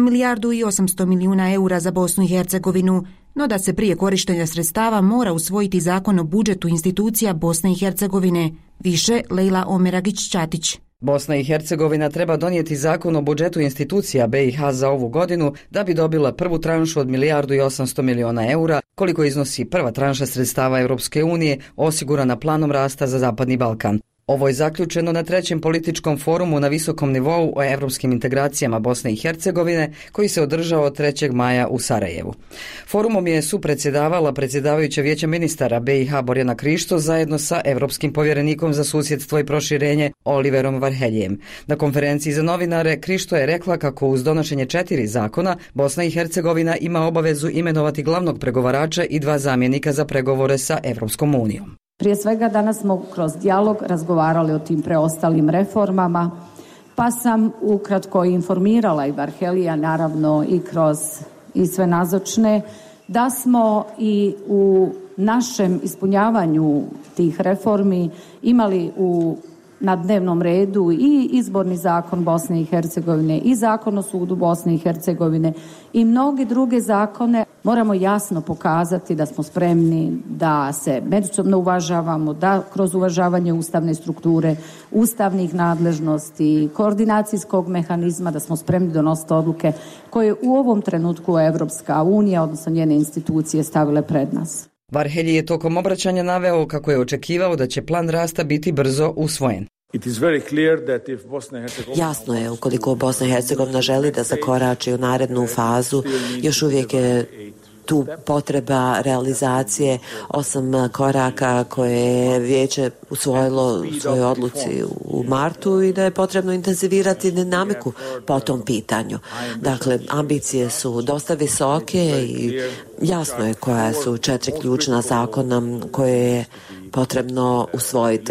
1,8 milijardi eura za Bosnu i Hercegovinu, no da se prije korištenja sredstava mora usvojiti zakon o budžetu institucija Bosne i Hercegovine. Više Lejla Omeragić-Ćatić. Bosna i Hercegovina treba donijeti zakon o budžetu institucija BiH za ovu godinu da bi dobila prvu tranšu od 1,8 milijardi eura, koliko iznosi prva tranša sredstava Europske unije osigurana planom rasta za Zapadni Balkan. Ovo je zaključeno na trećem političkom forumu na visokom nivou o evropskim integracijama Bosne i Hercegovine koji se održao 3. maja u Sarajevu. Forumom je supredsjedavala predsjedavajuća Vijeća ministara BiH Borjana Krišto zajedno sa evropskim povjerenikom za susjedstvo i proširenje Oliverom Varheljijem. Na konferenciji za novinare Krišto je rekla kako uz donošenje 4 zakona Bosna i Hercegovina ima obavezu imenovati glavnog pregovarača i 2 zamjenika za pregovore sa Evropskom unijom. Prije svega danas smo kroz dijalog razgovarali o tim preostalim reformama, pa sam ukratko informirala i Varhelija, naravno i kroz i sve nazočne, da smo i u našem ispunjavanju tih reformi imali na dnevnom redu i izborni zakon Bosne i Hercegovine i zakon o sudu Bosne i Hercegovine i mnoge druge zakone. Moramo jasno pokazati da smo spremni da se međusobno uvažavamo, da kroz uvažavanje ustavne strukture, ustavnih nadležnosti, koordinacijskog mehanizma, da smo spremni donositi odluke koje u ovom trenutku Evropska unija, odnosno njene institucije, stavile pred nas. Varhelji je tokom obraćanja naveo kako je očekivao da će plan rasta biti brzo usvojen. Jasno je, ukoliko Bosna i Hercegovina želi da zakorači u narednu fazu, još uvijek je tu potreba realizacije 8 koraka koje je Vijeće usvojilo u svojoj odluci u martu i da je potrebno intenzivirati dinamiku po tom pitanju. Dakle, ambicije su dosta visoke i jasno je koja su 4 ključna zakona koje je potrebno usvojiti.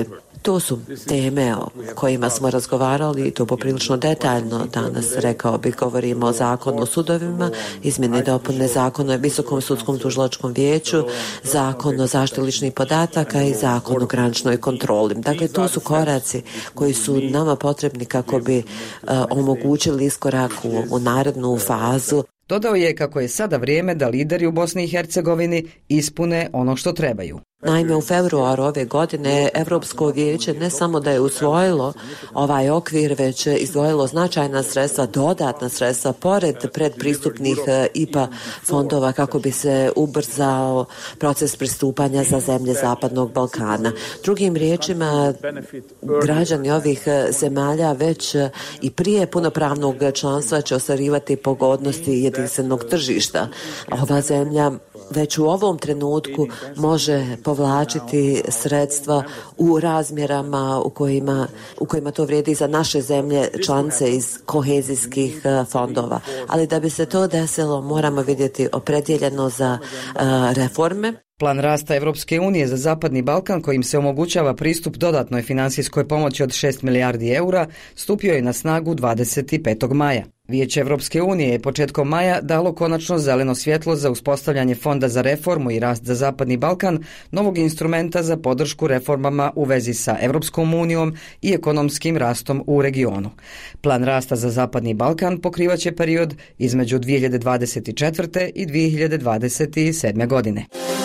To su teme o kojima smo razgovarali i to poprilično detaljno danas, rekao bih. Govorimo o zakonu o sudovima, izmjene i dopune zakona o Visokom sudskom tužilačkom vijeću, zakon o zaštiti ličnih podataka i zakon o graničnoj kontroli. Dakle, to su koraci koji su nama potrebni kako bi omogućili iskorak u narednu fazu. Dodao je kako je sada vrijeme da lideri u Bosni i Hercegovini ispune ono što trebaju. Naime, u februaru ove godine Europsko vijeće ne samo da je usvojilo ovaj okvir, već izdvojilo značajna sredstva, dodatna sredstva, pored predpristupnih IPA fondova kako bi se ubrzao proces pristupanja za zemlje Zapadnog Balkana. Drugim riječima, građani ovih zemalja već i prije punopravnog članstva će ostvarivati pogodnosti jedinstvenog tržišta. Ova zemlja već u ovom trenutku može povlačiti sredstva u razmjerama u kojima to vrijedi za naše zemlje članice iz kohezijskih fondova. Ali da bi se to desilo, moramo vidjeti opredjeljeno za reforme. Plan rasta Evropske unije za Zapadni Balkan, kojim se omogućava pristup dodatnoj financijskoj pomoći od 6 milijardi eura, stupio je na snagu 25. maja. Vijeće Evropske unije je početkom maja dalo konačno zeleno svjetlo za uspostavljanje Fonda za reformu i rast za Zapadni Balkan, novog instrumenta za podršku reformama u vezi sa Evropskom unijom i ekonomskim rastom u regionu. Plan rasta za Zapadni Balkan pokrivaće period između 2024. i 2027. godine.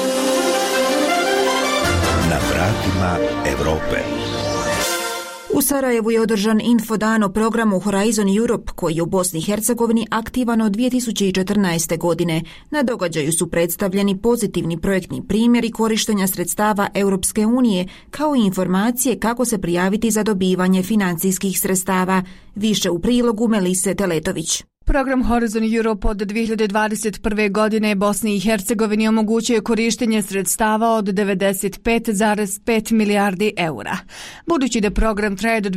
Na vratima Evrope. U Sarajevu je održan infodan o programu Horizon Europe koji je u Bosni i Hercegovini aktivan od 2014. godine. Na događaju su predstavljeni pozitivni projektni primjeri korištenja sredstava Europske unije kao i informacije kako se prijaviti za dobivanje financijskih sredstava. Više u prilogu Melise Teletović. Program Horizon Europe od 2021. godine Bosni i Hercegovini omogućuje korištenje sredstava od 95,5 milijardi eura. Budući da program traje do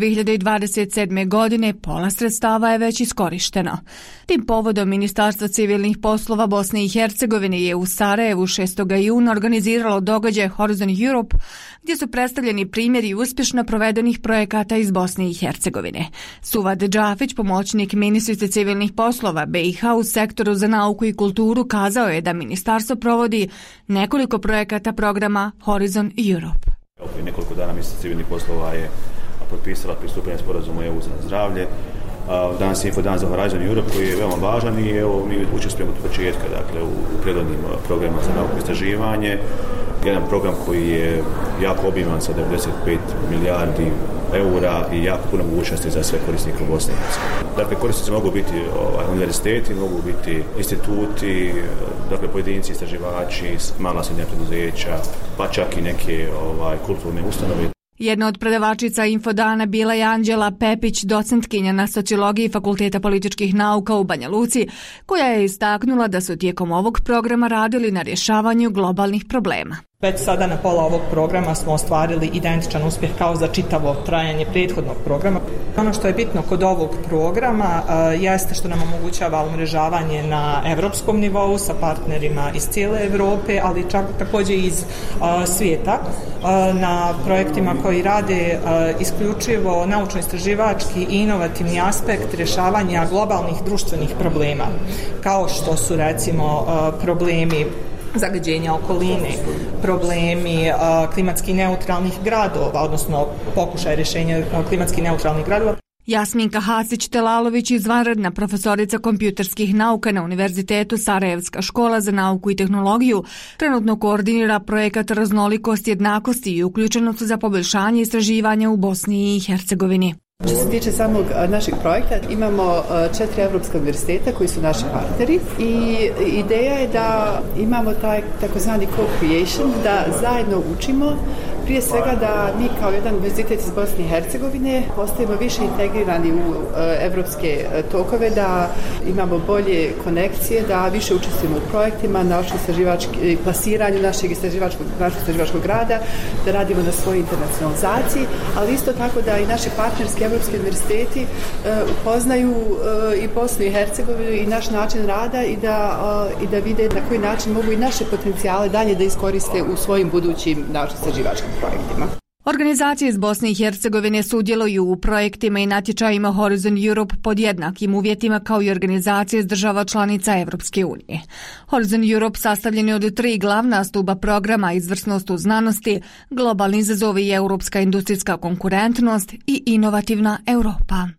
2027. godine, pola sredstava je već iskorišteno. Tim povodom Ministarstvo civilnih poslova Bosne i Hercegovine je u Sarajevu 6. juna organiziralo događaj Horizon Europe gdje su predstavljeni primjeri uspješno provedenih projekata iz Bosne i Hercegovine. Suvad Džafić, pomoćnik ministrice civilnih poslova BiH u sektoru za nauku i kulturu, kazao je da ministarstvo provodi nekoliko projekata programa Horizon Europe. Prije nekoliko dana ministrica civilnih poslova je potpisala pristupanje sporazumu EU za zdravlje. Danas je infodan za Horizon Europe koji je veoma važan i evo mi učestvujemo od početka, dakle u predvodnim programima za nauku i istraživanje. Jedan program koji je jako obiman sa 95 milijardi eura i jako puno mogućnosti za sve korisnike u Bosni i Hercegovini. Dakle, korisnici mogu biti univerziteti, mogu biti instituti, dakle pojedinci, istraživači, mala srednja preduzeća, pa čak i neke kulturne ustanove. Jedna od predavačica infodana bila je Anđela Pepić, docentkinja na sociologiji Fakulteta političkih nauka u Banja Luci, koja je istaknula da su tijekom ovog programa radili na rješavanju globalnih problema. Već sada na pola ovog programa smo ostvarili identičan uspjeh kao za čitavo trajanje prethodnog programa. Ono što je bitno kod ovog programa jeste što nam omogućava umrežavanje na evropskom nivou sa partnerima iz cijele Europe, ali čak također iz svijeta na projektima koji rade isključivo naučno-istraživački i inovativni aspekt rješavanja globalnih društvenih problema, kao što su recimo problemi zagađenja okoline, problemi klimatski neutralnih gradova, odnosno pokušaj rješenja klimatski neutralnih gradova. Jasminka Hasić-Telalović, izvanredna profesorica kompjuterskih nauka na Univerzitetu Sarajevska škola za nauku i tehnologiju, trenutno koordinira projekat Raznolikost jednakosti i uključenost za poboljšanje istraživanja u Bosni i Hercegovini. Što se tiče samog našeg projekta, imamo 4 evropska univerziteta koji su naši partneri i ideja je da imamo taj takozvani co-creation, da zajedno učimo, prije svega da mi kao jedan univerzitet iz Bosne i Hercegovine postajemo više integrirani u evropske tokove, da imamo bolje konekcije, da više učestvujemo u projektima, naučno-istraživački plasiranju našeg istraživačkog rada, da radimo na svojoj internacionalizaciji, ali isto tako da i naši partnerski evropski univerziteti upoznaju i Bosnu i Hercegovinu i naš način rada i da vide na koji način mogu i naše potencijale dalje da iskoriste u svojim budućim naučno-istraživačkim projektima. Organizacije iz Bosne i Hercegovine sudjeluju u projektima i natječajima Horizon Europe pod jednakim uvjetima kao i organizacije iz država članica Evropske unije. Horizon Europe sastavljen je od 3 glavna stuba programa: izvrsnost u znanosti, globalni izazovi i europska industrijska konkurentnost i inovativna Europa.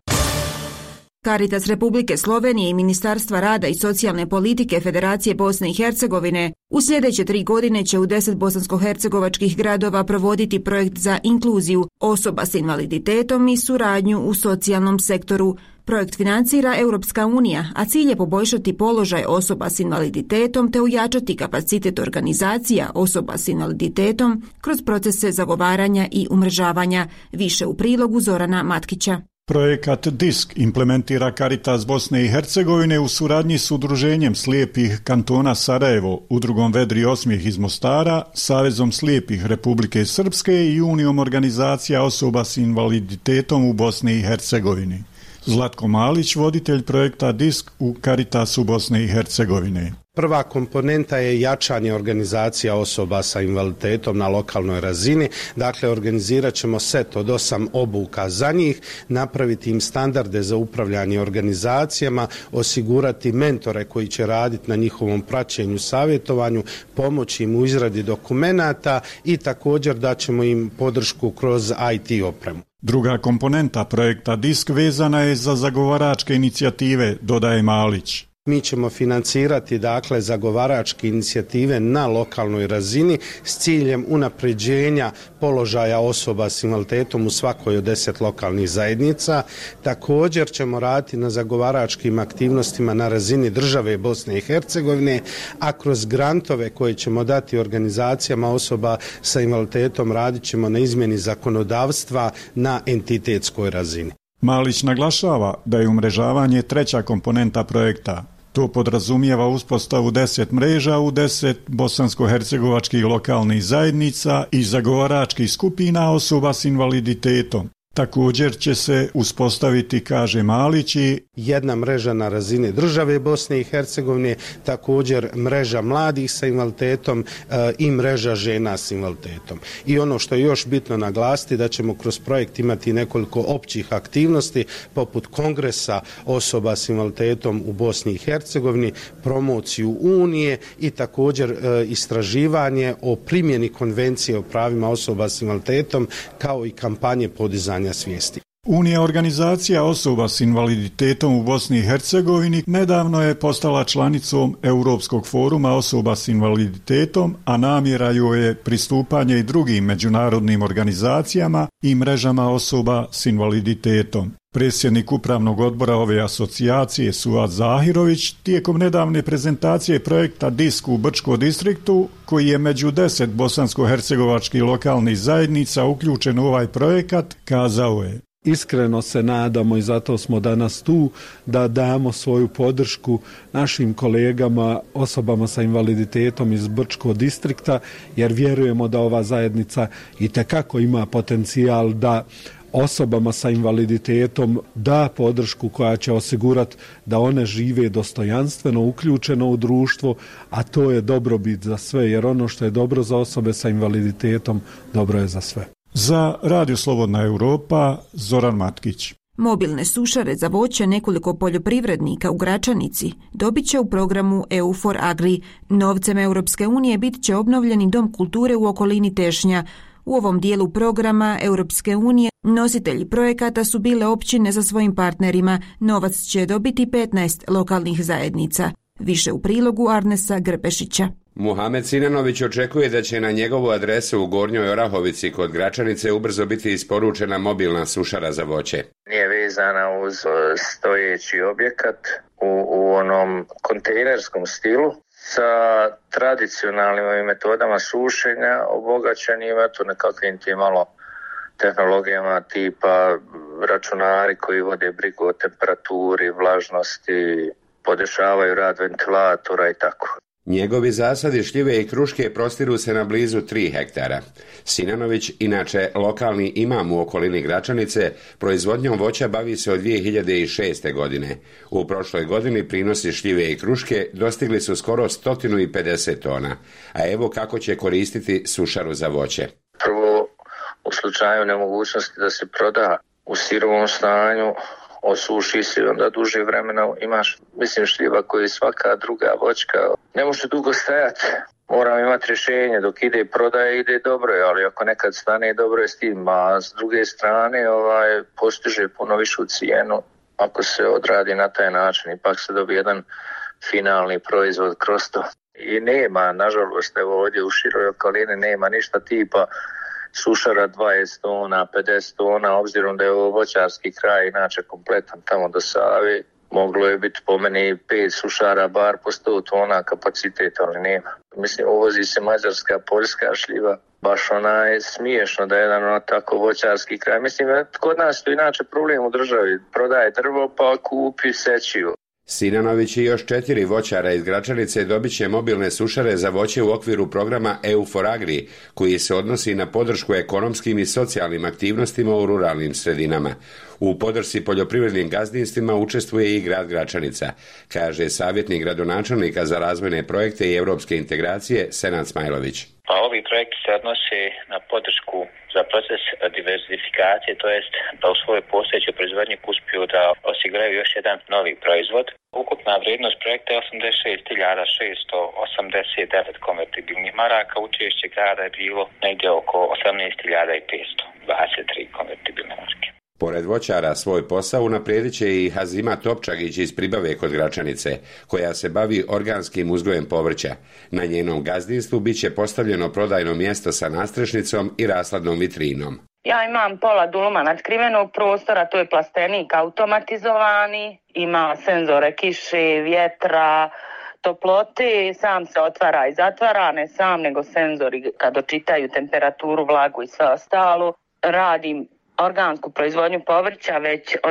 Caritas Republike Slovenije i Ministarstva rada i socijalne politike Federacije Bosne i Hercegovine u sljedeće 3 godine će u 10 bosansko-hercegovačkih gradova provoditi projekt za inkluziju osoba s invaliditetom i suradnju u socijalnom sektoru. Projekt financira Europska unija, a cilj je poboljšati položaj osoba s invaliditetom te ojačati kapacitet organizacija osoba s invaliditetom kroz procese zagovaranja i umrežavanja. Više u prilogu Zorana Matkića. Projekat DISK implementira Caritas Bosne i Hercegovine u suradnji s Udruženjem slijepih kantona Sarajevo, Udrugom Vedri osmijeh iz Mostara, Savezom slijepih Republike Srpske i Unijom organizacija osoba s invaliditetom u Bosni i Hercegovini. Zlatko Malić, voditelj projekta DISK u Caritasu Bosne i Hercegovine. Prva komponenta je jačanje organizacija osoba sa invaliditetom na lokalnoj razini. Dakle, organizirat ćemo set od 8 obuka za njih, napraviti im standarde za upravljanje organizacijama, osigurati mentore koji će raditi na njihovom praćenju, savjetovanju, pomoći im u izradi dokumenata i također daćemo im podršku kroz IT opremu. Druga komponenta projekta DISK vezana je za zagovaračke inicijative, dodaje Malić. Mi ćemo financirati dakle zagovaračke inicijative na lokalnoj razini s ciljem unapređenja položaja osoba s invaliditetom u svakoj od 10 lokalnih zajednica. Također ćemo raditi na zagovaračkim aktivnostima na razini države Bosne i Hercegovine, a kroz grantove koje ćemo dati organizacijama osoba sa invaliditetom radit ćemo na izmjeni zakonodavstva na entitetskoj razini. Malić naglašava da je umrežavanje treća komponenta projekta. To podrazumijeva uspostavu 10 mreža u 10 bosansko-hercegovačkih lokalnih zajednica i zagovaračkih skupina osoba s invaliditetom. Također će se uspostaviti, kaže Malić, jedna mreža na razini države Bosne i Hercegovine, također mreža mladih sa invaliditetom i mreža žena s invaliditetom. I ono što je još bitno naglasiti, da ćemo kroz projekt imati nekoliko općih aktivnosti poput kongresa osoba s invaliditetom u Bosni i Hercegovini, promociju Unije i također istraživanje o primjeni konvencije o pravima osoba s invaliditetom kao i kampanje podizanja svijesti. Unija organizacija osoba s invaliditetom u Bosni i Hercegovini nedavno je postala članicom Europskog foruma osoba s invaliditetom, a namjera joj je pristupanje i drugim međunarodnim organizacijama i mrežama osoba s invaliditetom. Predsjednik upravnog odbora ove asocijacije Suad Zahirović tijekom nedavne prezentacije projekta DISK u Brčkom distriktu, koji je među 10 bosansko-hercegovačkih lokalnih zajednica uključen u ovaj projekat, kazao je: Iskreno se nadamo i zato smo danas tu da damo svoju podršku našim kolegama, osobama sa invaliditetom iz Brčkog distrikta, jer vjerujemo da ova zajednica itekako ima potencijal da osobama sa invaliditetom da podršku koja će osigurati da one žive dostojanstveno, uključeno u društvo, a to je dobrobit za sve, jer ono što je dobro za osobe sa invaliditetom, dobro je za sve. Za Radio Slobodna Europa, Zoran Matkić. Mobilne sušare za voće nekoliko poljoprivrednika u Gračanici dobit će u programu EU for Agri. Novcem Europske unije bit će obnovljeni dom kulture u okolini Tešnja. U ovom dijelu programa Europske unije nositelji projekata su bile općine sa svojim partnerima. Novac će dobiti 15 lokalnih zajednica. Više u prilogu Arnesa Grpešića. Muhamed Sinanović očekuje da će na njegovu adresu u Gornjoj Orahovici kod Gračanice ubrzo biti isporučena mobilna sušara za voće. Nije vezana uz stojeći objekat u onom kontejnerskom stilu sa tradicionalnim metodama sušenja, obogaćenim nekakvim tim malo tehnologijama tipa računari koji vode brigu o temperaturi, vlažnosti, podešavaju rad ventilatora i tako. Njegovi zasadi šljive i kruške prostiru se na blizu 3 hektara. Sinanović, inače lokalni imam u okolini Gračanice, proizvodnjom voća bavi se od 2006. godine. U prošloj godini prinosi šljive i kruške dostigli su skoro 150 tona. A evo kako će koristiti sušaru za voće. Prvo u slučaju nemogućnosti da se proda u sirovom stanju, osuši se i onda duže vremena imaš, mislim, šljiva koji svaka druga voćka ne može dugo stajati. Moram imati rješenje, dok ide prodaje ide dobro, ali ako nekad stane dobro je s tim, a s druge strane postiže puno višu cijenu ako se odradi na taj način, ipak se dobije jedan finalni proizvod kroz to. I nema, nažalost, evo ovdje u široj okolini nema ništa tipa sušara 20 tona, 50 tona, obzirom da je ovo voćarski kraj, inače kompletan tamo do Save. Moglo je biti po meni 5 sušara bar po 100 tona kapacitet, ali nema. Mislim, uvozi se mađarska, poljska šljiva. Baš je smiješno da je jedan tako voćarski kraj. Mislim, kod nas to inače problem u državi. Prodaje drvo pa kupi sečiju. Sinanović i još 4 voćara iz Gračanice dobit će mobilne sušare za voće u okviru programa EU for Agri, koji se odnosi na podršku ekonomskim i socijalnim aktivnostima u ruralnim sredinama. U podršci poljoprivrednim gazdinstvima učestvuje i grad Gračanica, kaže savjetnik gradonačelnika za razvojne projekte i europske integracije Senad Smajlović. Pa ovi projekti se odnose na podršku za proces diversifikacije, to jest da u svojoj postojećoj proizvodnji uspiju da osiguraju još jedan novi proizvod. Ukupna vrijednost projekta je 86.689 konvertibilnih maraka, učešće grada je bilo negdje oko 18.523 konvertibilne marke. Pored voćara svoj posao unaprijedit će i Hazima Topčagić iz Pribave kod Gračanice, koja se bavi organskim uzgojem povrća. Na njenom gazdinstvu bit će postavljeno prodajno mjesto sa nastrešnicom i rasladnom vitrinom. Ja imam pola duluma natkrivenog prostora, to je plastenik automatizovani, ima senzore kiše, vjetra, toplote, sam se otvara i zatvara, ne sam nego senzori kad očitaju temperaturu, vlagu i sve ostalo. Radim organsku proizvodnju povrća već od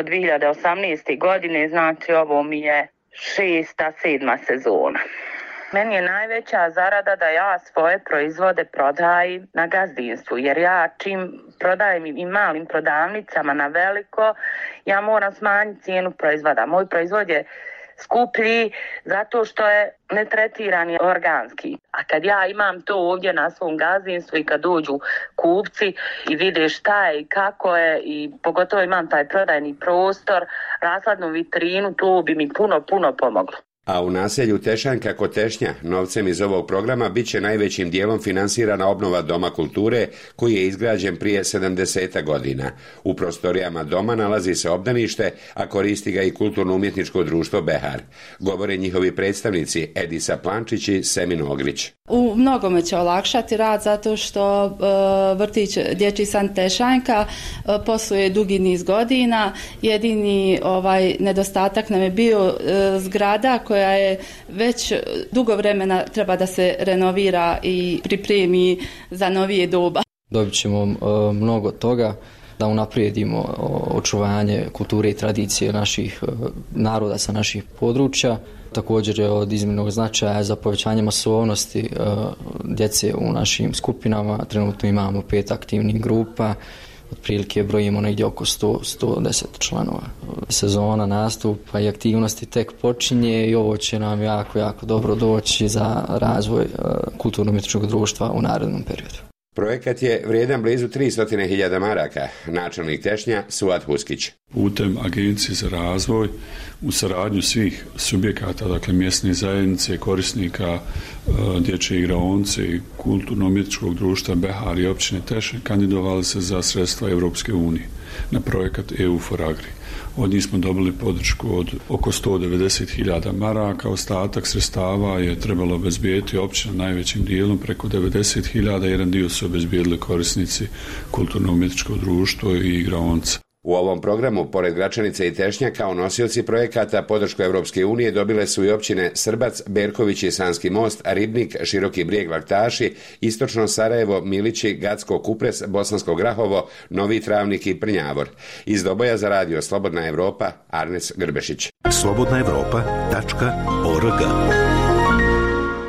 2018. godine, znači ovo mi je 6., 7. sezona. Meni je najveća zarada da ja svoje proizvode prodajem na gazdinstvu, jer ja čim prodajem i malim prodavnicama na veliko, ja moram smanjiti cijenu proizvoda. Moj proizvod je skuplji zato što je netretirani organski. A kad ja imam to ovdje na svom gazdinstvu i kad dođu kupci i vide šta je i kako je i pogotovo imam taj prodajni prostor, rasladnu vitrinu, to bi mi puno pomoglo. A u naselju Tešanka kod Tešnja novcem iz ovog programa bit će najvećim dijelom finansirana obnova Doma kulture koji je izgrađen prije 70 godina. U prostorijama doma nalazi se obdanište, a koristi ga i kulturno-umjetničko društvo Behar. Govore njihovi predstavnici Edisa Plančić i Semin Ogrić. U mnogome će olakšati rad zato što vrtić Dječji san Tešanjka posluje dugi niz godina. Jedini nedostatak nam je bio zgrada koja je već dugo vremena treba da se renovira i pripremi za novije doba. Dobit ćemo mnogo toga da unaprijedimo očuvanje kulture i tradicije naših naroda sa naših područja. Također je od iznimnog značaja za povećanje masovnosti djece u našim skupinama. Trenutno imamo 5 aktivnih grupa, otprilike brojimo negdje oko 110 članova. Sezona nastupa i aktivnosti tek počinje i ovo će nam jako dobro doći za razvoj kulturno-umjetničkog društva u narednom periodu. Projekat je vrijedan blizu 300.000 maraka, načelnik Tešnja Suad Huskić. Putem Agencije za razvoj u saradnju svih subjekata, dakle mjesne zajednice, korisnika dječje igraonice i kulturno-umjetničkog društva Behar i općine Tešnje kandidovali se za sredstva Europske unije na projekat EU for Agri. Od njih smo dobili podršku od oko 190.000 maraka, ostatak sredstava je trebalo obezbijediti općina najvećim dijelom preko 90.000, jedan dio su obezbijedili korisnici kulturno-umjetničkog društva i igraonica. U ovom programu, pored Gračanice i Tešnja, kao nosioci projekata podršku Europske unije dobile su i općine Srbac, Berković i Sanski most, Ribnik, Široki Brijeg, Laktaši, Istočno Sarajevo, Milići, Gacko, Kupres, Bosansko Grahovo, Novi Travnik i Prnjavor. Iz Doboja za radio Slobodna Evropa, Arnes Grbešić. slobodnaevropa.org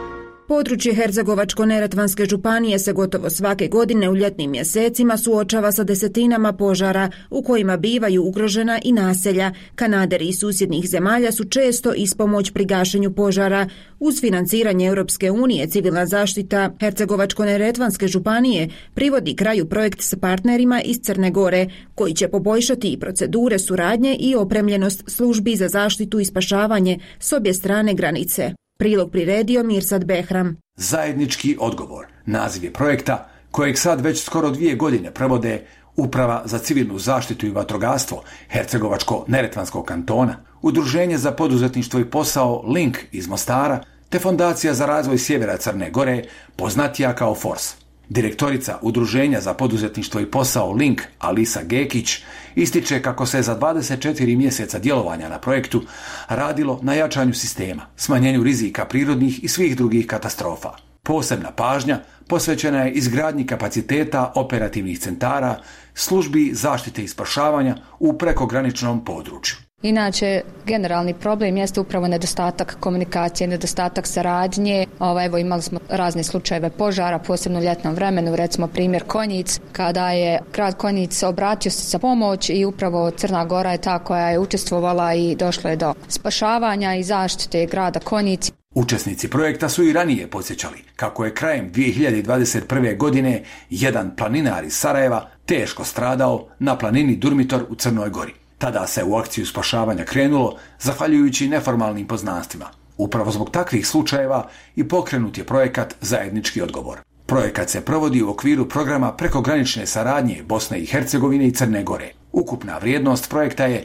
Područje Hercegovačko-neretvanske županije se gotovo svake godine u ljetnim mjesecima suočava sa desetinama požara u kojima bivaju ugrožena i naselja. Kanaderi iz susjednih zemalja su često ispomoć pri gašenju požara. Uz financiranje Europske unije civilna zaštita Hercegovačko-neretvanske županije privodi kraju projekt sa partnerima iz Crne Gore koji će poboljšati i procedure suradnje i opremljenost službi za zaštitu i spašavanje s obje strane granice. Prilog priredio Mirsad Behram. Zajednički odgovor. Naziv je projekta kojeg sad već skoro 2 godine provode Uprava za civilnu zaštitu i vatrogastvo Hercegovačko-neretvanskog kantona, Udruženje za poduzetništvo i posao Link iz Mostara, te Fondacija za razvoj sjevera Crne Gore, poznatija kao FORS. Direktorica Udruženja za poduzetništvo i posao Link, Alisa Gekić, ističe kako se za 24 mjeseca djelovanja na projektu radilo na jačanju sistema, smanjenju rizika prirodnih i svih drugih katastrofa. Posebna pažnja posvećena je izgradnji kapaciteta operativnih centara, službi zaštite i spašavanja u prekograničnom području. Inače, generalni problem jeste upravo nedostatak komunikacije, nedostatak saradnje. Evo, imali smo razne slučajeve požara, posebno u ljetnom vremenu, recimo primjer Konjic, kada je grad Konjic obratio se za pomoć i upravo Crna Gora je ta koja je učestvovala i došlo je do spašavanja i zaštite grada Konjic. Učesnici projekta su i ranije podsjećali kako je krajem 2021. godine jedan planinar iz Sarajeva teško stradao na planini Durmitor u Crnoj Gori. Tada se u akciju spašavanja krenulo zahvaljujući neformalnim poznanstvima. Upravo zbog takvih slučajeva i pokrenut je projekat Zajednički odgovor. Projekat se provodi u okviru programa prekogranične saradnje Bosne i Hercegovine i Crne Gore. Ukupna vrijednost projekta je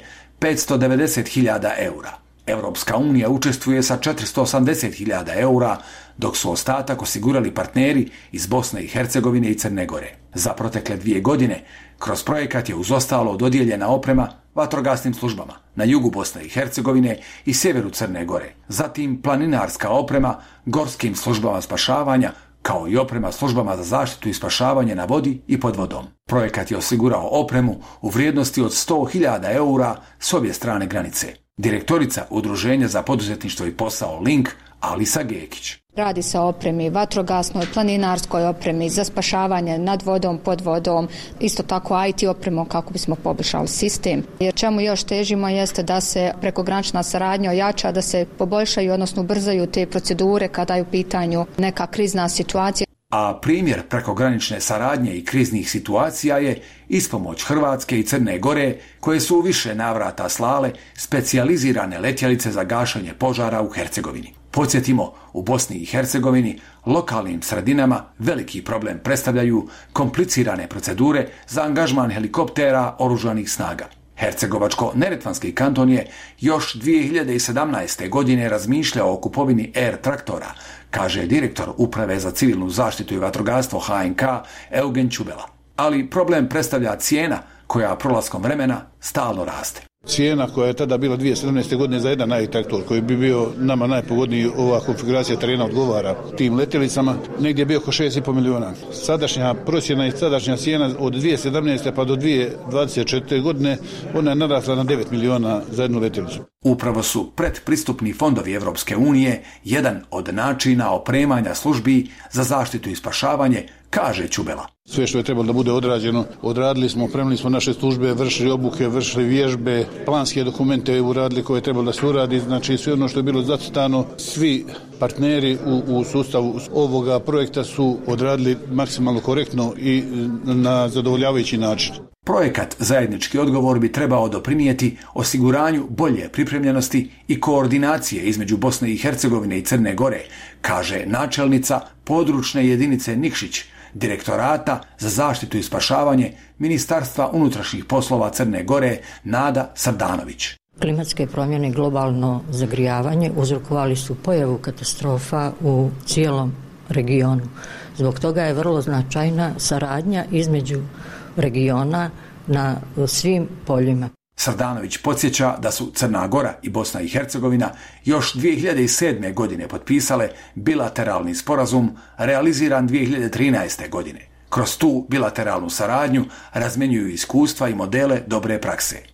590.000 eura. Europska unija učestvuje sa 480.000 eura, dok su ostatak osigurali partneri iz Bosne i Hercegovine i Crne Gore. Za protekle 2 godine kroz projekat je uz ostalo dodijeljena oprema vatrogasnim službama na jugu Bosne i Hercegovine i sjeveru Crne Gore, zatim planinarska oprema gorskim službama spašavanja, kao i oprema službama za zaštitu i spašavanje na vodi i pod vodom. Projekat je osigurao opremu u vrijednosti od 100.000 eura s obje strane granice. Direktorica Udruženja za poduzetništvo i posao Link, Alisa Gekić. Radi se o opremi vatrogasnoj, planinarskoj opremi za spašavanje nad vodom, pod vodom, isto tako IT opremom kako bismo poboljšali sistem. Jer čemu još težimo jeste da se prekogranična saradnja ojača, da se poboljšaju, odnosno ubrzaju te procedure kada je u pitanju neka krizna situacija. A primjer prekogranične saradnje i kriznih situacija je ispomoć Hrvatske i Crne Gore, koje su u više navrata slale specijalizirane letjelice za gašenje požara u Hercegovini. Podsjetimo, u Bosni i Hercegovini lokalnim sredinama veliki problem predstavljaju komplicirane procedure za angažman helikoptera oružanih snaga. Hercegovačko-neretvanski kanton je još 2017. godine razmišljao o kupovini Air traktora, kaže direktor Uprave za civilnu zaštitu i vatrogastvo HNK Eugen Čubela. Ali problem predstavlja cijena koja prolaskom vremena stalno raste. Cijena koja je tada bila 2017. godine za jedan Air traktor koji bi bio nama najpogodniji, ova konfiguracija terena odgovara tim letjelicama, negdje je bio oko 6,5 milijuna. Sadašnja procjena i sadašnja cijena od 2017. pa do 2024. godine ona je narasla na 9 milijuna za jednu letjelicu. Upravo su predpristupni fondovi Europske unije jedan od načina opremanja službi za zaštitu i spašavanje, kaže Čubela. Sve što je trebalo da bude odrađeno, odradili smo, opremili smo naše službe, vršili obuke, vršili vježbe, planske dokumente uradili koje je trebalo da se uradi, znači sve ono što je bilo zacrtano, svi partneri u sustavu ovoga projekta su odradili maksimalno korektno i na zadovoljavajući način. Projekat Zajednički odgovor bi trebao doprinijeti osiguranju bolje pripremljenosti i koordinacije između Bosne i Hercegovine i Crne Gore, kaže načelnica područne jedinice Nikšić, Direktorata za zaštitu i spašavanje Ministarstva unutrašnjih poslova Crne Gore Nada Sardanović. Klimatske promjene i globalno zagrijavanje uzrokovali su pojavu katastrofa u cijelom regionu. Zbog toga je vrlo značajna saradnja između regiona na svim poljima. Sardanović podsjeća da su Crna Gora i Bosna i Hercegovina još 2007. godine potpisale bilateralni sporazum realiziran 2013. godine. Kroz tu bilateralnu saradnju razmjenjuju iskustva i modele dobre prakse.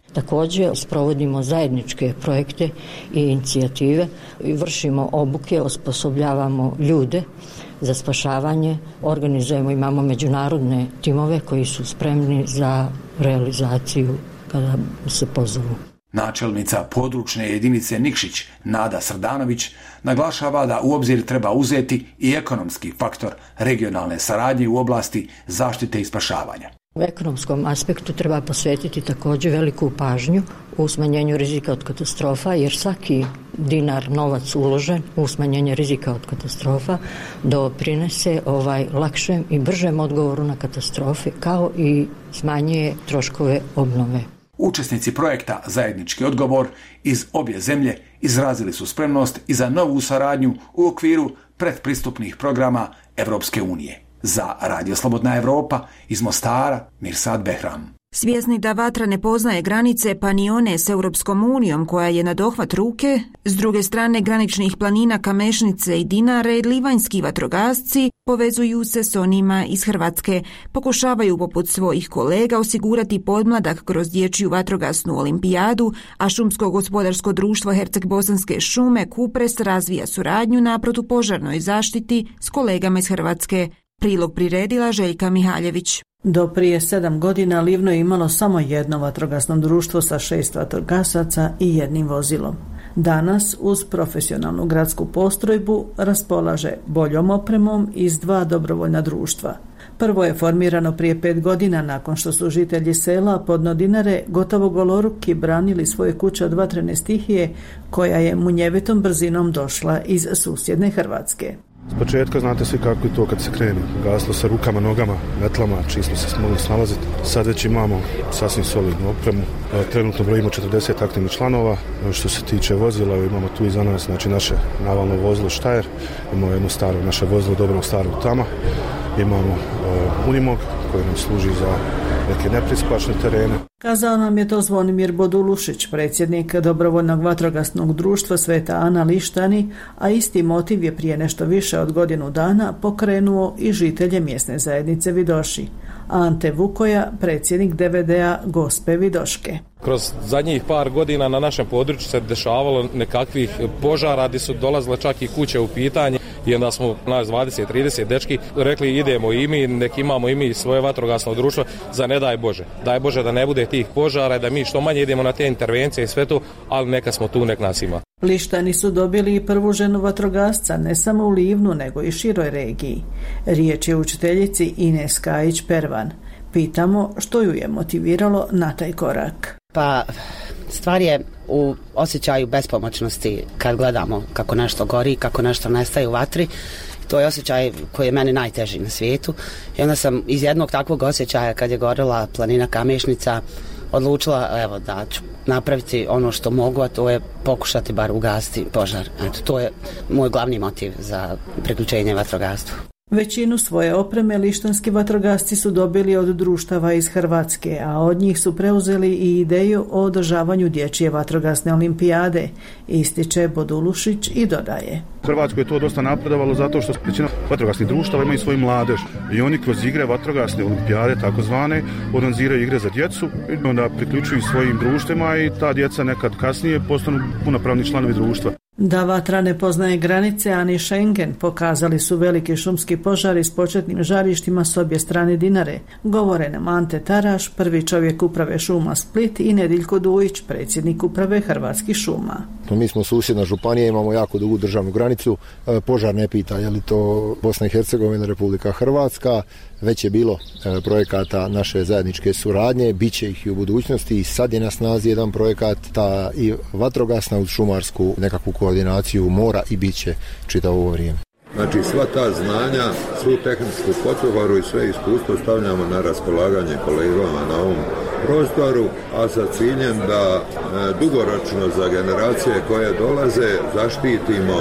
Također sprovodimo zajedničke projekte i inicijative, vršimo obuke, osposobljavamo ljude za spašavanje, organizujemo, imamo međunarodne timove koji su spremni za realizaciju kada se pozovu. Načelnica područne jedinice Nikšić, Nada Srdanović, naglašava da u obzir treba uzeti i ekonomski faktor regionalne saradnje u oblasti zaštite i spašavanja. U ekonomskom aspektu treba posvetiti također veliku pažnju u smanjenju rizika od katastrofa, jer svaki dinar, novac uložen u smanjenje rizika od katastrofa doprinese lakšem i bržem odgovoru na katastrofe, kao i smanjuje troškove obnove. Učesnici projekta Zajednički odgovor iz obje zemlje izrazili su spremnost i za novu saradnju u okviru pretpristupnih programa Evropske unije. Za Radio Slobodna Evropa iz Mostara, Mirsad Behram. Svjesni da vatra ne poznaje granice, pa ni one s Europskom unijom koja je na dohvat ruke, s druge strane graničnih planina Kamešnice i Dinare, livanjski vatrogasci povezuju se s onima iz Hrvatske, pokušavaju poput svojih kolega osigurati podmladak kroz dječju vatrogasnu olimpijadu, a Šumsko gospodarsko društvo Herceg-Bosanske šume Kupres razvija suradnju na protupožarnoj zaštiti s kolegama iz Hrvatske. Prilog priredila Željka Mihaljević. Do prije 7 godina Livno je imalo samo jedno vatrogasno društvo sa 6 vatrogasaca i jednim vozilom. Danas, uz profesionalnu gradsku postrojbu, raspolaže boljom opremom iz 2 dobrovoljna društva. Prvo je formirano prije 5 godina nakon što su žitelji sela Podno Dinare gotovo goloruki branili svoje kuće od vatrene stihije koja je munjevitom brzinom došla iz susjedne Hrvatske. S početka znate svi kako je to kad se krene. Gaslo se rukama, nogama, metlama, čiji smo se mogli snalaziti. Sad već imamo sasvim solidnu opremu. Trenutno brojimo 40 aktivnih članova. Što se tiče vozila, imamo tu iza nas naše navalno vozilo Štajer. Imamo jedno staro naše vozilo, dobro starog Tama. Imamo Unimog koji nam služi za neke neprispačne terene. Kazao nam je to Zvonimir Bodulušić, predsjednik dobrovoljnog vatrogasnog društva Sveta Ana Lištani, a isti motiv je prije nešto više od godinu dana pokrenuo i žitelje mjesne zajednice Vidoši. Ante Vukoja, predsjednik DVD-a Gospe Vidoške. Kroz zadnjih par godina na našem području se dešavalo nekakvih požara gdje su dolazile čak i kuće u pitanje i onda smo nas 20-30 dečki rekli idemo i mi, nek imamo i mi svoje vatrogasno društvo za ne daj Bože. Daj Bože da ne bude tih požara i da mi što manje idemo na te intervencije i sve to, ali neka smo tu, nek nas ima. Lištani su dobili i prvu ženu vatrogasca, ne samo u Livnu, nego i široj regiji. Riječ je o učiteljici Ines Kajić-Pervan. Pitamo što ju je motiviralo na taj korak. Pa, stvar je u osjećaju bespomoćnosti kad gledamo kako nešto gori, kako nešto nestaje u vatri. To je osjećaj koji je meni najteži na svijetu. I onda sam iz jednog takvog osjećaja kad je gorila planina Kamešnica odlučila da ću napraviti ono što mogu, a to je pokušati bar ugasiti požar. To je moj glavni motiv za priključenje vatrogastvu. Većinu svoje opreme lištanski vatrogasci su dobili od društava iz Hrvatske, a od njih su preuzeli i ideju o održavanju dječje vatrogasne olimpijade, ističe Bodulušić i dodaje. U Hrvatskoj je to dosta napredovalo zato što većina vatrogasnih društava imaju svoju mladež i oni kroz igre vatrogasne olimpijade takozvane organiziraju igre za djecu i onda priključuju svojim društvima i ta djeca nekad kasnije postanu punopravni članovi društva. Da vatra ne poznaje granice, a ni Schengen, pokazali su veliki šumski požari s početnim žarištima s obje strane Dinare. Govore nam Ante Taraš, prvi čovjek uprave šuma Split, i Nediljko Dujić, predsjednik uprave Hrvatskih šuma. Mi smo susjedna županija, imamo jako dugu državnu granicu. Požar ne pita je li to Bosna i Hercegovina, Republika Hrvatska. Već je bilo projekata naše zajedničke suradnje, bit će ih i u budućnosti i sad je na snazi jedan projekat, ta i vatrogasna uz šumarsku nekakvu koordinaciju mora i bit će čitavo ovo vrijeme. Znači sva ta znanja, svu tehničku potporu i sve iskustvo stavljamo na raspolaganje kolegama na ovom prostoru, a sa ciljem da dugoročno za generacije koje dolaze zaštitimo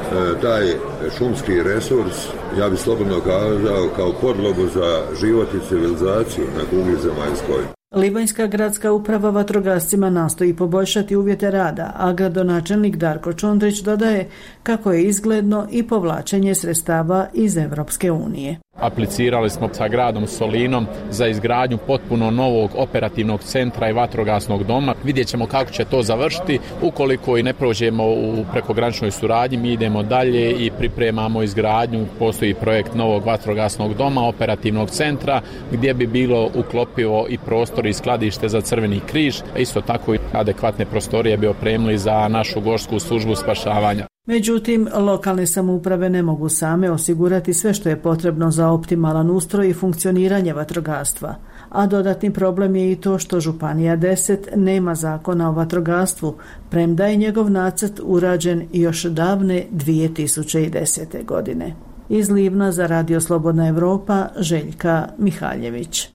taj šumski resurs, ja bih slobodno kazao, kao podlogu za život i civilizaciju na kugli zemaljskoj. Livanjska gradska uprava vatrogascima nastoji poboljšati uvjete rada, a gradonačelnik Darko Čondrić dodaje kako je izgledno i povlačenje sredstava iz Evropske unije. Aplicirali smo sa gradom Solinom za izgradnju potpuno novog operativnog centra i vatrogasnog doma. Vidjet ćemo kako će to završiti. Ukoliko i ne prođemo u prekograničnoj suradnji, mi idemo dalje i pripremamo izgradnju. Postoji projekt novog vatrogasnog doma, operativnog centra, gdje bi bilo uklopivo i prostor i skladište za Crveni križ. Isto tako i adekvatne prostorije bi opremili za našu gorsku službu spašavanja. Međutim, lokalne samouprave ne mogu same osigurati sve što je potrebno za optimalan ustroj i funkcioniranje vatrogastva. A dodatni problem je i to što Županija 10 nema zakona o vatrogastvu, premda je njegov nacrt urađen još davne 2010. godine. Iz Livna za Radio Slobodna Evropa, Željka Mihaljević.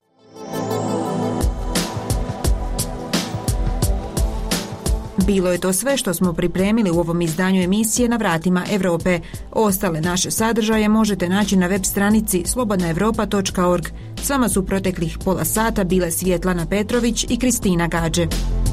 Bilo je to sve što smo pripremili u ovom izdanju emisije Na vratima Europe. Ostale naše sadržaje možete naći na web stranici slobodnaevropa.org. S vama su proteklih pola sata bile Svjetlana Petrović i Kristina Gađe.